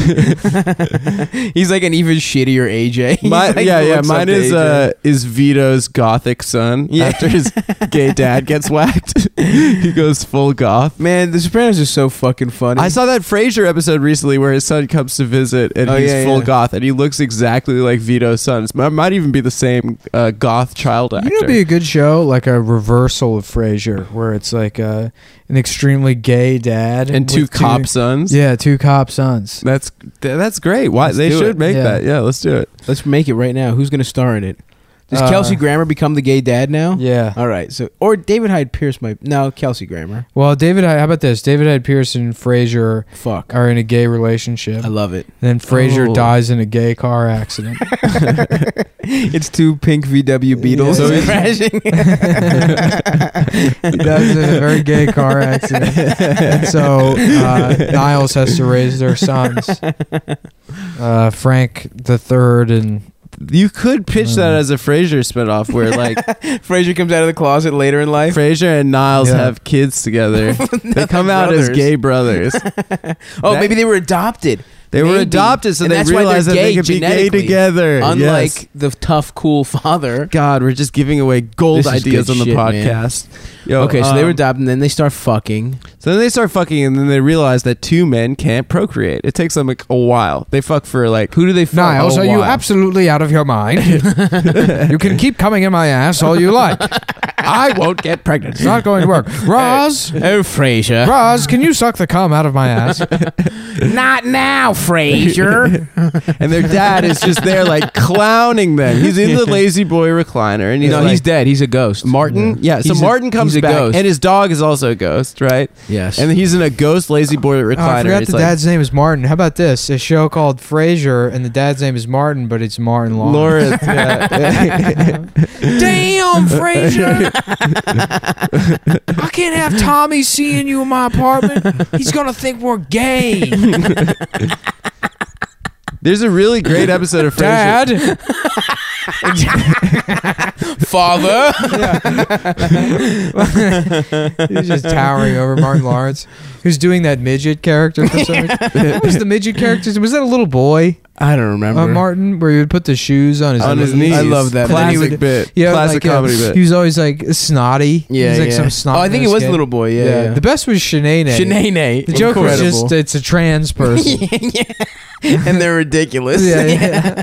He's like an even shittier A J. He's My, like, yeah, yeah. looks up Mine to is A J. uh is Vito's gothic son. Yeah. After his gay dad gets whacked, he goes full goth. Man, The Sopranos is so fucking funny. I saw that Frasier episode recently where his son comes to visit and Oh, he's yeah, full yeah. goth and he looks exactly like Vito's son. It might even be the same uh, goth child actor. You know, it'd be a good show, like a reversal of Frasier, where it's like uh, an extremely gay dad and two with cop sons. Yeah, two cop sons. That's th- that's great. Why Let's they do should it. make Yeah. that? Yeah, let's do it. Let's make it right now. Who's going to star in it? Does Uh, Kelsey Grammer become the gay dad now? Yeah. All right. So, or David Hyde Pierce might. No, Kelsey Grammer. Well, David, how about this? David Hyde Pierce and Frasier Fuck. are in a gay relationship. I love it. Then Frasier Oh. dies in a gay car accident. It's two pink V W Beetles Yeah. crashing. He dies in a very gay car accident. And so uh, Niles has to raise their sons. Uh, Frank the Third and You could pitch that Mm. as a Frasier spinoff where like Frasier comes out of the closet later in life. Frasier and Niles Yeah. have kids together. They come out brothers. as gay brothers. Oh, That- maybe they were adopted. They were Maybe. adopted, so And they that's why realized they're that they gay could be gay genetically. together. Unlike Yes. the tough, cool father. God, we're just giving away gold This is ideas good on the shit, man. podcast. Yo, Okay, so they were um, adopted, and then they start fucking. So then they start fucking, and then they realize that two men can't procreate. It takes them like a while. They fuck for like Who do they fuck? Niles, Oh, are you wow. absolutely out of your mind? You can keep coming in my ass all you like. I won't get pregnant. It's not going to work. Roz, Oh, Frasier. Roz, can you suck the cum out of my ass? Not now, Frasier. And their dad is just there like clowning them. He's in the lazy boy recliner, and he's no, like, he's dead. He's a ghost. Martin. Yeah, so He's a- Martin comes he's a back, ghost. and his dog is also a ghost, right? Yes. And he's in a ghost lazy boy recliner. Oh, I forgot It's the like, dad's name is Martin. How about this? A show called Frasier, and the dad's name is Martin, but it's Martin Lawrence. Lawrence. Yeah. Damn, Frasier! I can't have Tommy seeing you in my apartment. He's gonna think we're gay. There's a really great episode of Frasier. Dad, Father. he's just towering over Martin Lawrence, who's doing that midget character for some reason. What was the midget character? Was that a little boy? I don't remember. Uh, Martin, where he would put the shoes on his On his knees. I love that. And then he Classic would- bit. Yeah, Classic like, uh, comedy bit. He was always like snotty. Yeah, He's like yeah. some snot. Oh, I think he was a little boy. Yeah, yeah. The best was Shanae. Shanae. The joke was Incredible. just it's a trans person. yeah. And they're ridiculous. yeah, yeah.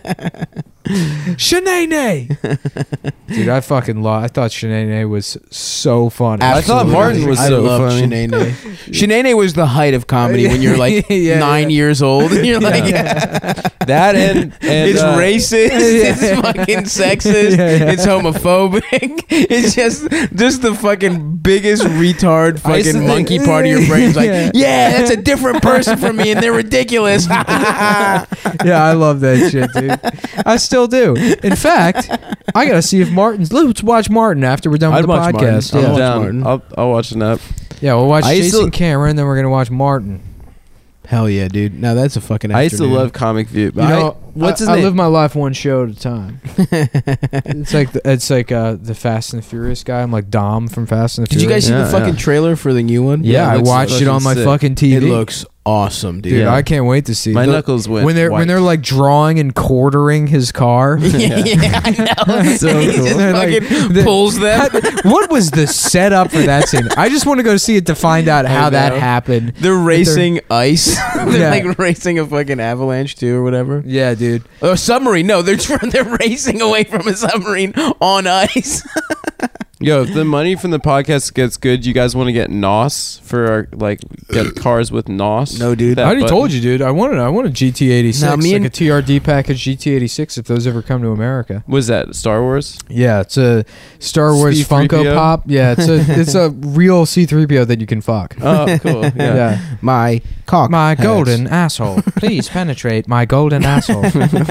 Shanae. Dude, I fucking love. I thought Shanae was so funny. I thought Martin was I so love funny. Shanae. Shanae was the height of comedy when you're like Yeah, nine yeah. years old. And you're like, That and, and it's uh, racist. It's fucking sexist. Yeah, yeah. It's homophobic. It's just just the fucking biggest retard I used to fucking think- monkey part of your brain. It's like, Yeah. yeah, that's a different person from me, and they're ridiculous. Yeah, I love that shit, dude. I still do. In fact, I gotta see if Martin's. Let's watch Martin after we're done I'd with the watch Martin. podcast. I'll I'm Yeah. watch down. Martin. I'll, I'll watch it up. yeah, we'll watch I used Jason to- Cameron, then we're gonna watch Martin. Hell yeah, dude. Now that's a fucking. I used to afternoon. love Comic View. But You I- know, what's I, his I name? live my life one show at a time. It's like the, it's like uh, the Fast and the Furious guy. I'm like Dom from Fast and the Did you Furious. guys see Yeah, the fucking yeah. trailer for the new one? Yeah, it I looks watched it fucking on my sick. fucking T V. It looks awesome, dude. Dude, Yeah. I can't wait to see. My The- knuckles went when they're white. when they're like drawing and quartering his car. yeah, yeah, I know. So he cool. just They're like- fucking the- pulls them. What was the setup for that scene? I just want to go see it to find out how that know. happened. They're racing ice. they're Yeah. like racing a fucking avalanche too, or whatever. Yeah, dude. Or a submarine. No, they're tr- they're racing away from a submarine on ice. Yo, if the money from the podcast gets good, you guys want to get N O S for our, like get cars with N O S? No, dude. That I already button. told you, dude. I wanted I want a G T eighty-six, Now, me like and- a T R D package G T eighty-six if those ever come to America. Was that Star Wars? Yeah, it's a Star Wars C three P O? Funko Pop. Yeah, it's a it's a real C three P O that you can fuck. Oh, cool. Yeah. Yeah. My cock. My has- golden asshole. Please penetrate my golden asshole.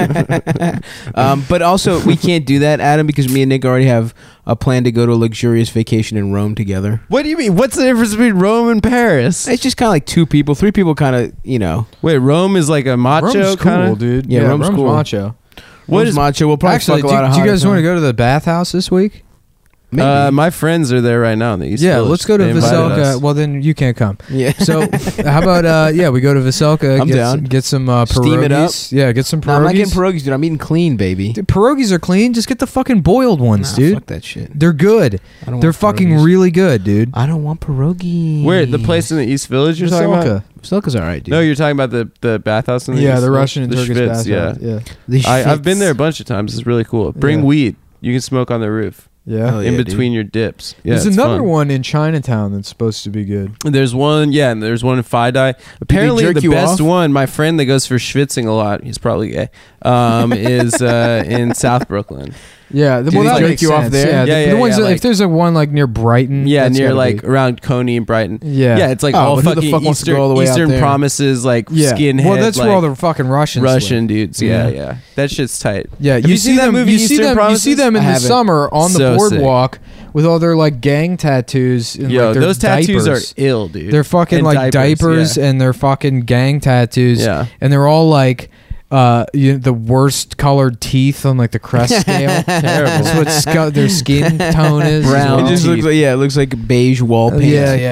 um, but also, we can't do that, Adam, because me and Nick already have a plan to go to a luxurious vacation in Rome together. What do you mean? What's the difference between Rome and Paris? It's just kind of like two people, three people, kind of, you know. Wait, Rome is like a macho Rome's kind cool, of. dude. Yeah, Rome's cool. macho. What Rome's is- macho? We'll probably Actually, fuck do, a lot of do you hot guys want to time. go to the bathhouse this week? Maybe. Uh, my friends are there right now in the East Yeah, Village. let's go to They invited Veselka. us. Well, then you can't come. yeah. So, how about uh, yeah, we go to Veselka. I'm get down. Some, get some uh, pierogies. Steam it up. Yeah, get some No, I'm not getting pierogies. pierogies, dude. I'm eating clean, baby. Dude, pierogies are clean. Just get the fucking boiled ones, Nah, dude. Fuck that shit. They're good. I don't They're want fucking pierogies. really good, dude. I don't want pierogies. Where the place in the East Village you're talking about? Veselka. Silka's all right, dude. No, you're talking about the the bathhouse in the Yeah, East the Village? Russian and the Turkish Schwitz, bathhouse. Yeah, Yeah, The I, I've been Schwitz. there a bunch of times. It's really cool. Bring Yeah. weed. You can smoke on the roof yeah. Oh, in yeah, between dude. your dips. Yeah, There's it's another fun. one in Chinatown that's supposed to be good. There's one, yeah, and there's one in Fidei. Apparently, jerk the you best off? one, my friend that goes for schwitzing a lot, he's probably gay, um, is uh, in South Brooklyn. Yeah, the, Did well, he that jerk makes you off sense. there? Yeah, the, Yeah, the yeah, ones yeah, that, like- if there's a one like near Brighton, Yeah, that's near gotta like be- around Coney and Brighton. yeah, Yeah, it's like Oh, all but who the fucking fuck wants to Eastern, go all the way out Eastern there? Promises, like yeah. skinhead. Well, that's like, where all the fucking Russians Russian live. dudes. Yeah, Yeah. yeah, that shit's tight. Yeah, Have you, you see seen that them. movie, you see Eastern them. You see Promises? them in I the haven't. summer on the So sick. boardwalk with all their like gang tattoos. And, Yo, like, their those tattoos diapers. are ill, dude. They're fucking And like diapers, yeah. and they're fucking gang tattoos. Yeah. and they're all like. Uh, you know, the worst colored teeth on like the crest scale. Terrible. That's what sc- their skin tone is. as Brown It well. just teeth. looks like yeah, it looks like beige wall Uh, paint. yeah, yeah, yeah.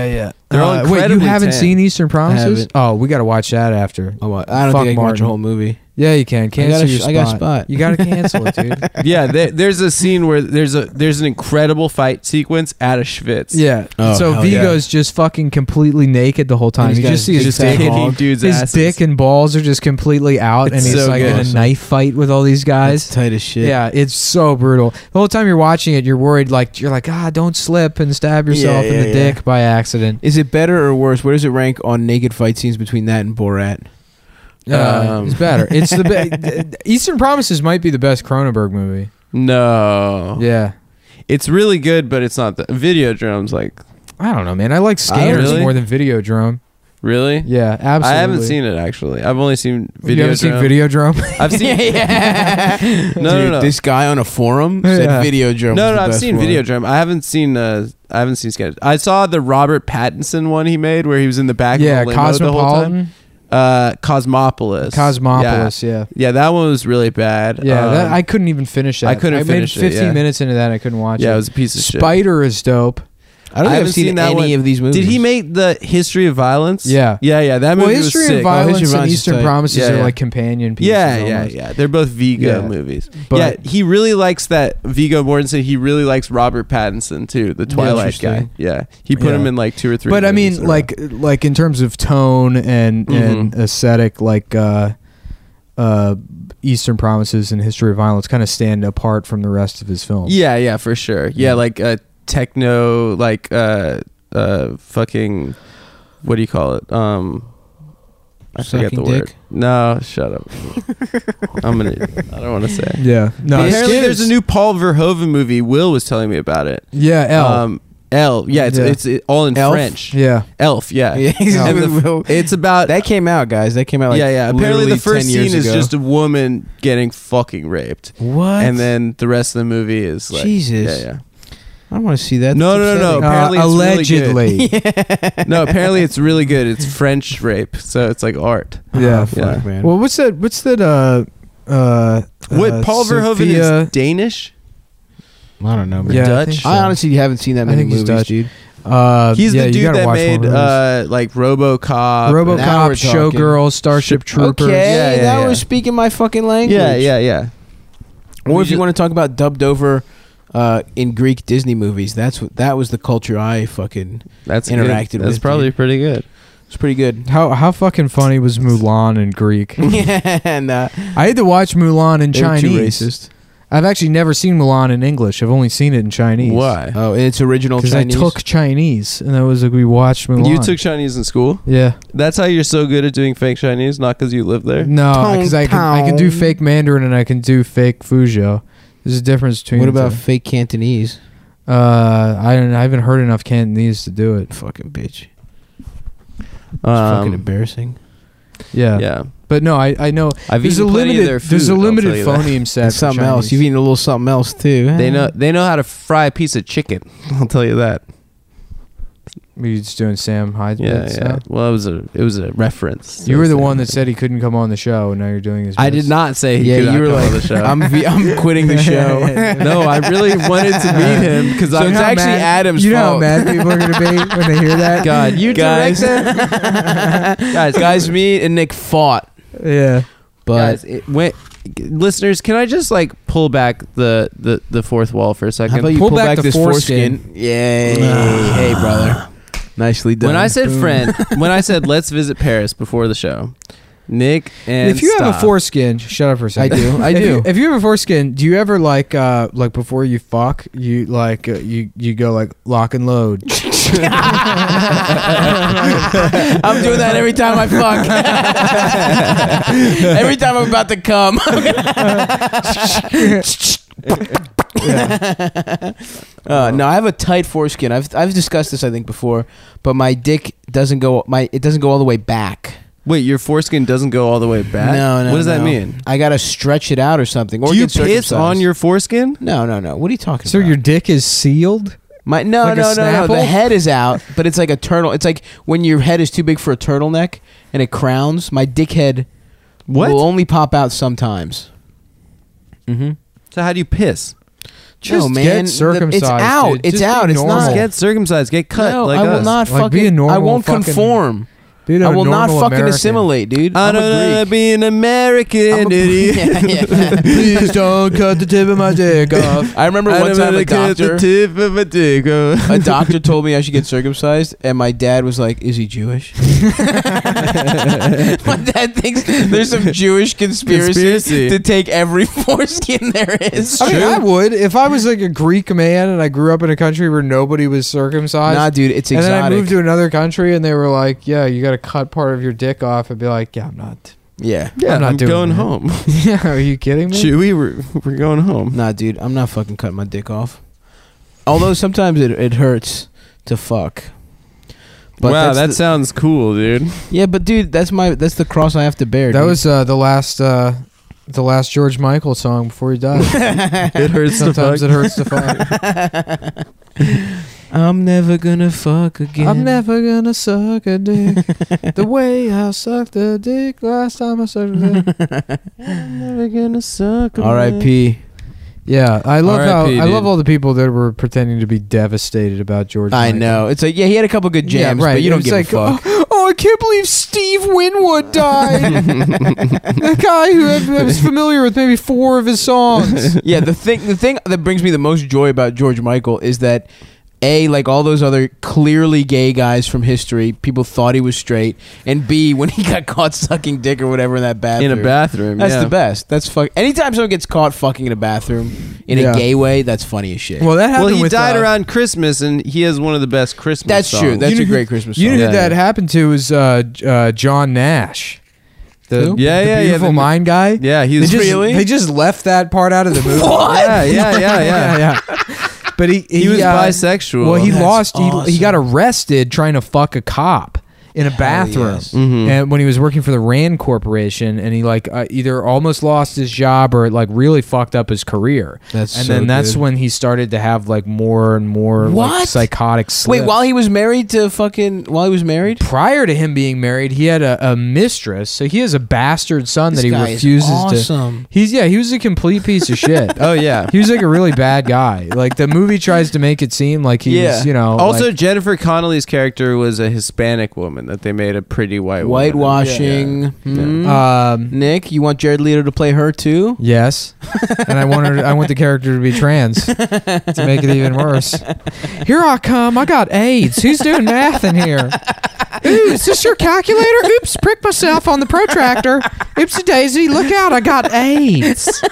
They're all Uh, wait, you incredibly haven't tan. seen Eastern Promises? haven't. Oh, we got to watch that after. Oh, I don't Fuck think I can watch Martin. a whole movie. Yeah, you can. Cancel got a your sh- spot. I got a spot. You got to cancel it, dude. Yeah, there, there's a scene where there's a there's an incredible fight sequence at a Schwitz. Yeah. Oh, so hell Vigo's just fucking completely naked the whole time. And You he's just got see his his big dick. fat hitting dudes' His asses. dick and balls are just completely out, It's and he's so like good. in a knife fight with all these guys. It's tight as shit. Yeah, it's so brutal. The whole time you're watching it, you're worried, like you're like, ah, don't slip and stab yourself Yeah, in yeah, the yeah. dick by accident. Is it better or worse? Where does it rank on naked fight scenes between that and Borat? Uh, Um. it's better. It's the be- Eastern Promises might be the best Cronenberg movie. No. Yeah, It's really good, but it's not the Videodrome's like I don't know, man. I like I Scanners really- more than Videodrome. really. Yeah, absolutely. I haven't seen it actually. I've only seen Videodrome. You haven't seen Videodrome? I've seen yeah. No, Dude, no, no. This guy on a forum said Yeah. Videodrome. No, was no, the I've best seen one. Videodrome. I haven't seen. Uh, I haven't seen Scanners. I saw the Robert Pattinson one he made where he was in the back yeah, of a limo the whole time. Cosmopolitan. Uh, Cosmopolis. Cosmopolis. Yeah. Yeah. yeah, that one was really bad. Yeah, Um, that, I couldn't even finish that. I couldn't I finish it, made fifteen yeah. minutes into that. I couldn't watch yeah, it. it was a piece of shit. Spider is dope. I don't I think haven't I've seen, seen that any one. of these movies. Did he make the History of Violence? Yeah. yeah, yeah. That Well, movie was History sick. of Violence History of and Violence is Eastern tight. Promises Yeah, are yeah. like companion pieces. Yeah, yeah, almost. yeah. They're both Vigo Yeah. movies. But- yeah, he really likes that Viggo Mortensen. He really likes Robert Pattinson too, the Twilight guy. Interesting. Yeah, he put Yeah. him in like two or three. But I movies mean, in a row. like, like in terms of tone and and Mhm. aesthetic, like uh, uh, Eastern Promises and History of Violence kind of stand apart from the rest of his films. yeah, yeah, for sure. Yeah, Yeah. like uh, techno, like uh, uh, fucking, what do you call it? Um, I forget the Sucking word. dick? No, shut up. I'm gonna. I don't want to say. yeah. No, Apparently, Scanners- there's a new Paul Verhoeven movie. Will was telling me about it. Yeah, L. Um, L. Yeah, it's Yeah. it's it, all in Elf? French. yeah. Elf. Yeah. Yeah, he's And the- Will- it's about that came out, guys. That came out. Like yeah, yeah. Apparently, literally the first ten years scene is ago. just a woman getting fucking raped, what? and then the rest of the movie is like Jesus. Yeah, I don't want to see that. No, That's no, no, upsetting. no. Apparently Uh, it's really good. allegedly. yeah. No, apparently it's really good. It's French rape, so it's like art. Yeah. Oh, fuck, Yeah. man. Well, what's that? What's that? Uh, uh, What uh, Paul Verhoeven Sophia- is Danish. I don't know, man. Yeah, I Dutch? think so. I honestly haven't seen that I many think he's movies, Dutch. dude. Uh, He's yeah, the you dude gotta that watch made one of those. uh, like RoboCop. Now RoboCop, we're talking. Showgirls, Starship Troopers. Okay, Yeah, yeah, that yeah. was speaking my fucking language. yeah, yeah, yeah. Or We if you ju- want to talk about dubbed over uh, in Greek Disney movies, that's what that was the culture I fucking. That's interacted good. That's with, probably dude. pretty good. It's pretty good. How how fucking funny was Mulan in Greek? and uh, I had to watch Mulan in they were too Chinese. racist. I've actually never seen Mulan in English. I've only seen it in Chinese. Why? Oh, in its original Because I Chinese. took Chinese, and that was like we watched Mulan. You took Chinese in school? Yeah. That's how you're so good at doing fake Chinese, not because you live there? No, because I can I can do Tong, fake Mandarin and I can do fake Fuzhou. There's a difference between. What the about two. fake Cantonese? Uh, I don't. I haven't heard enough Cantonese to do it. Fucking bitch. It's Um, fucking embarrassing. Yeah. Yeah. But no, I I know I've there's a eaten plenty limited of their there's a food, I'll limited tell you that. phoneme set. And for something else. Chinese. You've eaten a little something else too. They know they know how to fry a piece of chicken. I'll tell you that. Were you just doing Sam Hyde Yeah, bits yeah. now? Well, it was a it was a reference. You were the So- one that said he couldn't come on the show, and now you're doing his. I bits. did not say he Yeah, could you not were come like, on the show. I'm v- I'm quitting the show. no, I really wanted to meet him because So I it's how actually mad- Adam's You know how fault. mad people are gonna be when they hear that. God, you Guys. directed. guys, Guys, me and Nick fought, Yeah. but guys, it went. Listeners, can I just like pull back the, the, the fourth wall for a second? how about you Pull pull, back back, the this foreskin. foreskin? Yay! Hey, brother. Nicely done. when I said Boom. friend, when I said let's visit Paris before the show, Nick and If you have a Stav- foreskin, shut up for a I second. do. I If do. you, if you have a foreskin, do you ever like uh like before you fuck, you like uh, you you go like lock and load? I'm doing that every time I fuck. every time I'm about to come. uh, no, I have a tight foreskin. I've I've discussed this I think before, but my dick doesn't go my it doesn't go all the way back. Wait, your foreskin doesn't go all the way back? No, no. What does that no. mean? I gotta stretch it out or something. Or Do you get piss circumcised. on your foreskin? No, no, no. What are you talking So about? your dick is sealed? My no, Like a no, no, no. The Snapple? head is out, but it's like a turtle. It's like when your head is too big for a turtleneck and it crowns. My dick head What? will only pop out sometimes. Mm-hmm. So how do you piss? Just no, man. get The- circumcised. It's out. dude. It's Just be out. It's normal. not. Get circumcised. Get cut. No, like I will us. not Like, be fucking. a normal I won't fucking- conform. Be a I will not normal fucking American. assimilate, dude. I I'm don't a wanna Greek. be an American, I'm a- idiot. Yeah, yeah. Please don't cut the tip of my dick off. I remember one time a doctor, the tip of a dick. a doctor told me I should get circumcised, and my dad was like, "Is he Jewish?" My dad thinks there's some Jewish conspiracy, Conspiracy. to take every foreskin there is. I mean, I would if I was like a Greek man and I grew up in a country where nobody was circumcised. Nah, dude, it's and exotic. then I moved to another country and they were like, "Yeah, you got to cut part of your dick off." I'd be like, "Yeah, I'm not." yeah. Yeah, I'm I'm, not doing going that. home. Yeah, are you kidding me? Chewy, we're, we're going home. Nah, dude, I'm not fucking cutting my dick off. Although sometimes it it hurts to fuck. But wow, that's that the- sounds cool, dude. yeah, but dude, that's my that's the cross I have to bear. That dude. was uh, the last uh, the last George Michael song before he died. It hurts to Sometimes fuck. it hurts to fuck. I'm never gonna fuck again. I'm never gonna suck a dick the way I sucked a dick last time I sucked a dick. I'm never gonna suck. R I P Yeah, I love how R I P, I love dude. all the people that were pretending to be devastated about George. I Michael. know. It's like, yeah, he had a couple good jams, yeah, right. but you don't It's give like, a fuck. Oh, oh, I can't believe Steve Winwood died. The guy who had, I was familiar with maybe four of his songs. Yeah, the thing the thing that brings me the most joy about George Michael is that A, like all those other clearly gay guys from history, people thought he was straight, and B, when he got caught sucking dick or whatever in that bathroom. In a bathroom. That's yeah. the best. That's fuck. Anytime someone gets caught fucking in a bathroom in Yeah. a gay way, that's funny as shit. Well, that happened Well, he with, died uh, around Christmas, and he has one of the best Christmas that's songs. true. That's You know a who- great Christmas song. You know who Yeah, that yeah. happened to was uh, J- uh, John Nash. The, Who? Yeah, the yeah, yeah, Beautiful the- Mind guy. Yeah, he They was just, Really? They just left that part out of the movie. Yeah, yeah, yeah, yeah. yeah, yeah. But he he, He was uh, bisexual. Well, he That's lost. He, he awesome. got arrested trying to fuck a cop in a Hell bathroom. yes. Mhm. And when he was working for the Rand Corporation, and he like uh, either almost lost his job or like really fucked up his career. That's and so then that's good. when he started to have like more and more like What? psychotic slips. Wait, while he was married to fucking while he was married? prior to him being married, he had a, a mistress. So he has a bastard son This that he guy is refuses to. awesome. He's yeah, he was a complete piece of shit. Oh yeah. He was like a really bad guy. Like the movie tries to make it seem like he Yeah. was, you know. Also, like- Jennifer Connelly's character was a Hispanic woman that they made a pretty white woman. Whitewashing. Yeah. Hmm? um, Nick, you want Jared Leto to play her too? yes, and I want her. I want the character to be trans to make it even worse. Here I come. I got AIDS. Who's doing math in here? Ooh, is this your calculator? Oops, pricked myself on the protractor. Oopsie daisy, look out! I got AIDS.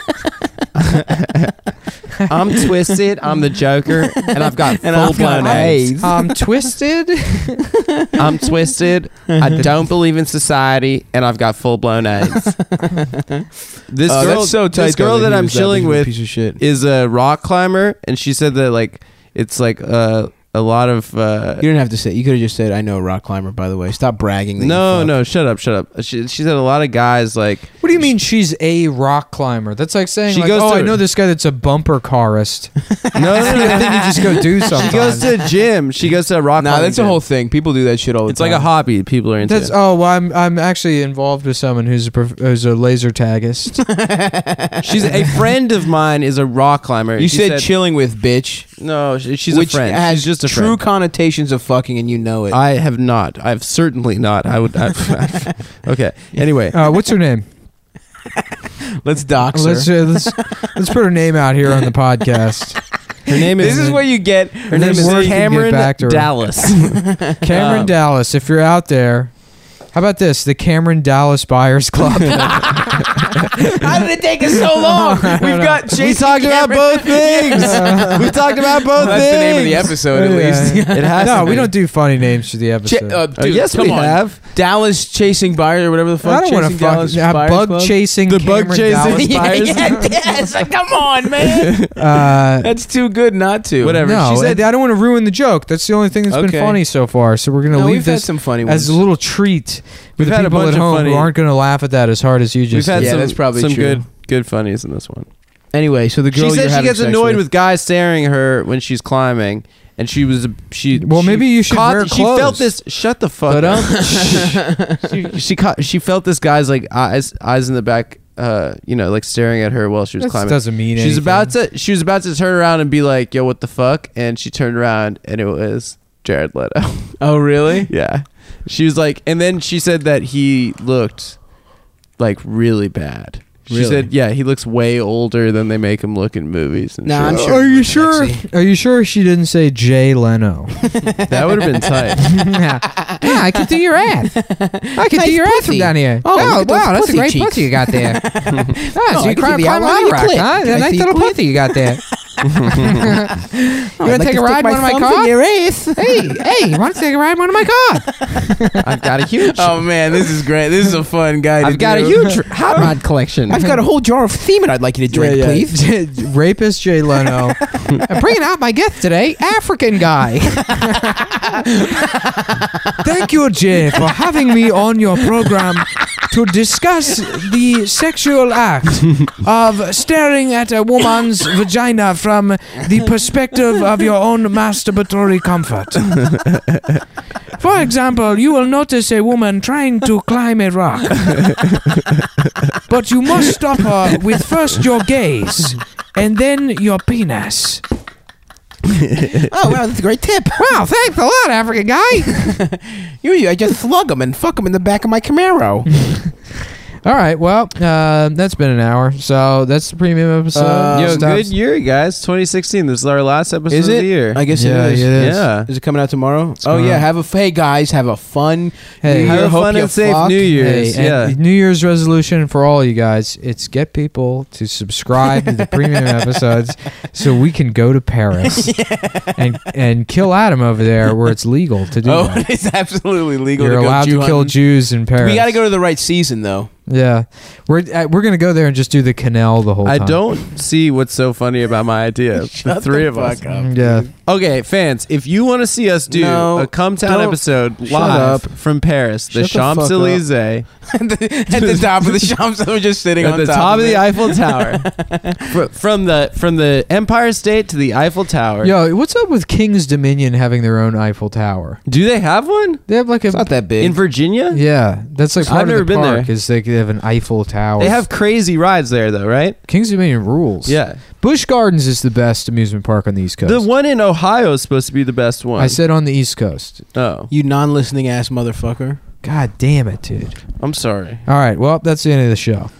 I'm twisted. I'm the Joker, and I've got And full I've got blown AIDS. AIDS. I'm twisted. I'm twisted. I don't believe in society, and I've got full blown AIDS. This Oh, girl, that's so tight. this though, girl that he I'm was that chilling big of a with piece of shit. is a rock climber, and she said that like it's like uh, a lot of. Uh, You didn't have to say. You could have just said, "I know a rock climber." By the way, stop bragging. That no, you no, shut up, shut up. She, she said a lot of guys like. What do you mean she's a rock climber? That's like saying, She like, goes oh, to- I know this guy that's a bumper carist. No, no, no, I think you just go do something. She goes to a gym. She goes to a rock. Nah, climbing that's a gym. whole thing. People do that shit all the It's time. like a hobby. People are into. That's oh well, I'm I'm actually involved with someone who's a prof- who's a laser taggist. She's a friend of mine is a rock climber. You She said, chilling with bitch, no. she- She's which a friend. has She's just a true friend. connotations of fucking, and you know it. I have not. I've certainly not. I would. I've, okay. Anyway, Uh, what's her name? Let's dox her. Let's, uh, let's let's put her name out here on the podcast. her name is. This is what you get. her name is Before you can get Cameron back to her. Dallas. Cameron Um, Dallas. If you're out there, how about this? The Cameron Dallas Buyers Club. How did it take us so long? We've got we Jason talked about Cameron. both things. we talked about both That's things. the name of the episode, at least. It has no, to we be. don't do funny names for the Ch- episode. uh, Oh, dude, yes, come we on. have. Dallas chasing buyers or whatever the fuck. I don't want to Chasing fuck Dallas yeah, Buyers bug Club? chasing. The bug Cameron chasing Dallas yeah, Buyers. yeah, yes. Like, come on, man. Uh, That's too good not to. Whatever. no, She said- I don't want to ruin the joke. That's the only thing that's Okay. been funny so far. So we're gonna No, leave we've had this some funny as ones. a little treat for We've the had a people bunch at of home funny- who aren't gonna laugh at that as hard as you We've just had did. Yeah, some, that's probably some true. good good funnies in this one. Anyway, so the girl She you're said she having gets sex annoyed with, with guys staring at her when she's climbing, and she was she. Well, she maybe you should caught- wear She felt clothes. this. Shut the fuck But, up. she she, caught, she felt this guy's like eyes eyes in the back uh, you know, like staring at her while she was That climbing. doesn't mean She's anything. about to she was about to turn around and be like, "Yo, what the fuck?" And she turned around and it was Jared Leto. Oh, really? Yeah. She was like, and then she said that he looked like really bad. She Really? said, yeah, he looks way older than they make him look in movies. And Nah, shit. I'm sure. Are you he sure? looks sexy. Are you sure she didn't say Jay Leno? That would have been tight. yeah. yeah, I can do your ass. I can Nice do your ass from pussy. down here. Oh, Oh, look at those wow, that's a pussy great cheeks. pussy you got there. oh, so I you can climb, see the climb outline a of your rock, clit. huh? Can A I nice see little your clit? pussy you got there. you want to take a ride in one of my cars? hey, hey, you want to take a ride in one of my cars? I've got a huge. Oh man, this is great. This is a fun guy. to I've got a do. huge hot rod collection. I've got a whole jar of semen I'd like you to drink, Yeah, yeah. please. Rapist Jay Leno. I'm bringing out my guest today, African guy. Thank you, Jay, for having me on your program to discuss the sexual act of staring at a woman's vagina from the perspective of your own masturbatory comfort. For example, you will notice a woman trying to climb a rock. But you must stop her with first your gaze and then your penis. Oh wow, that's a great tip. Wow, thanks a lot, African guy. You, I just slug him and fuck him in the back of my Camaro. All right, well, uh, that's been an hour, so that's the premium episode. Uh, Yo, Stuff- good year, guys. twenty sixteen. This is our last episode Is of it? the year. I guess Yeah, it is. it is. Yeah. Is it coming out tomorrow? oh coming yeah, out. have a hey guys, have a fun Hey, New Have Year. a Hope fun you and safe fuck. New Hey, Year's. and yeah. New Year's resolution for all you guys, it's get people to subscribe to the premium episodes so we can go to Paris and and kill Adam over there where it's legal to do Oh, that. it's absolutely legal. You're to go allowed Jew to kill hunting. Jews in Paris. We got to go to the right season though. Yeah, we're uh, we're gonna go there and just do the canal the whole I time. don't see what's so funny about my idea. the Shut three the of us. fuck up. Yeah. Okay, fans, if you want to see us do No, a Come Town don't. episode Shut live up. from Paris, the Shut the fuck Champs Elysees, at at, the, at the top of the Champs, we're just sitting on the top, top of the it. Eiffel Tower, Fr- from the from the Empire State to the Eiffel Tower. Yo, what's up with King's Dominion having their own Eiffel Tower? Do they have one They have like a It's not that big. in Virginia? yeah. That's like I've part never of the been park there. is they have an Eiffel Tower. They have crazy rides there, though, right? King's Dominion rules. Yeah. Busch Gardens is the best amusement park on the East Coast. The one in Ohio is supposed to be the best one. I said on the East Coast. oh, You non-listening ass motherfucker. God damn it, dude. I'm sorry. All right, well, that's the end of the show.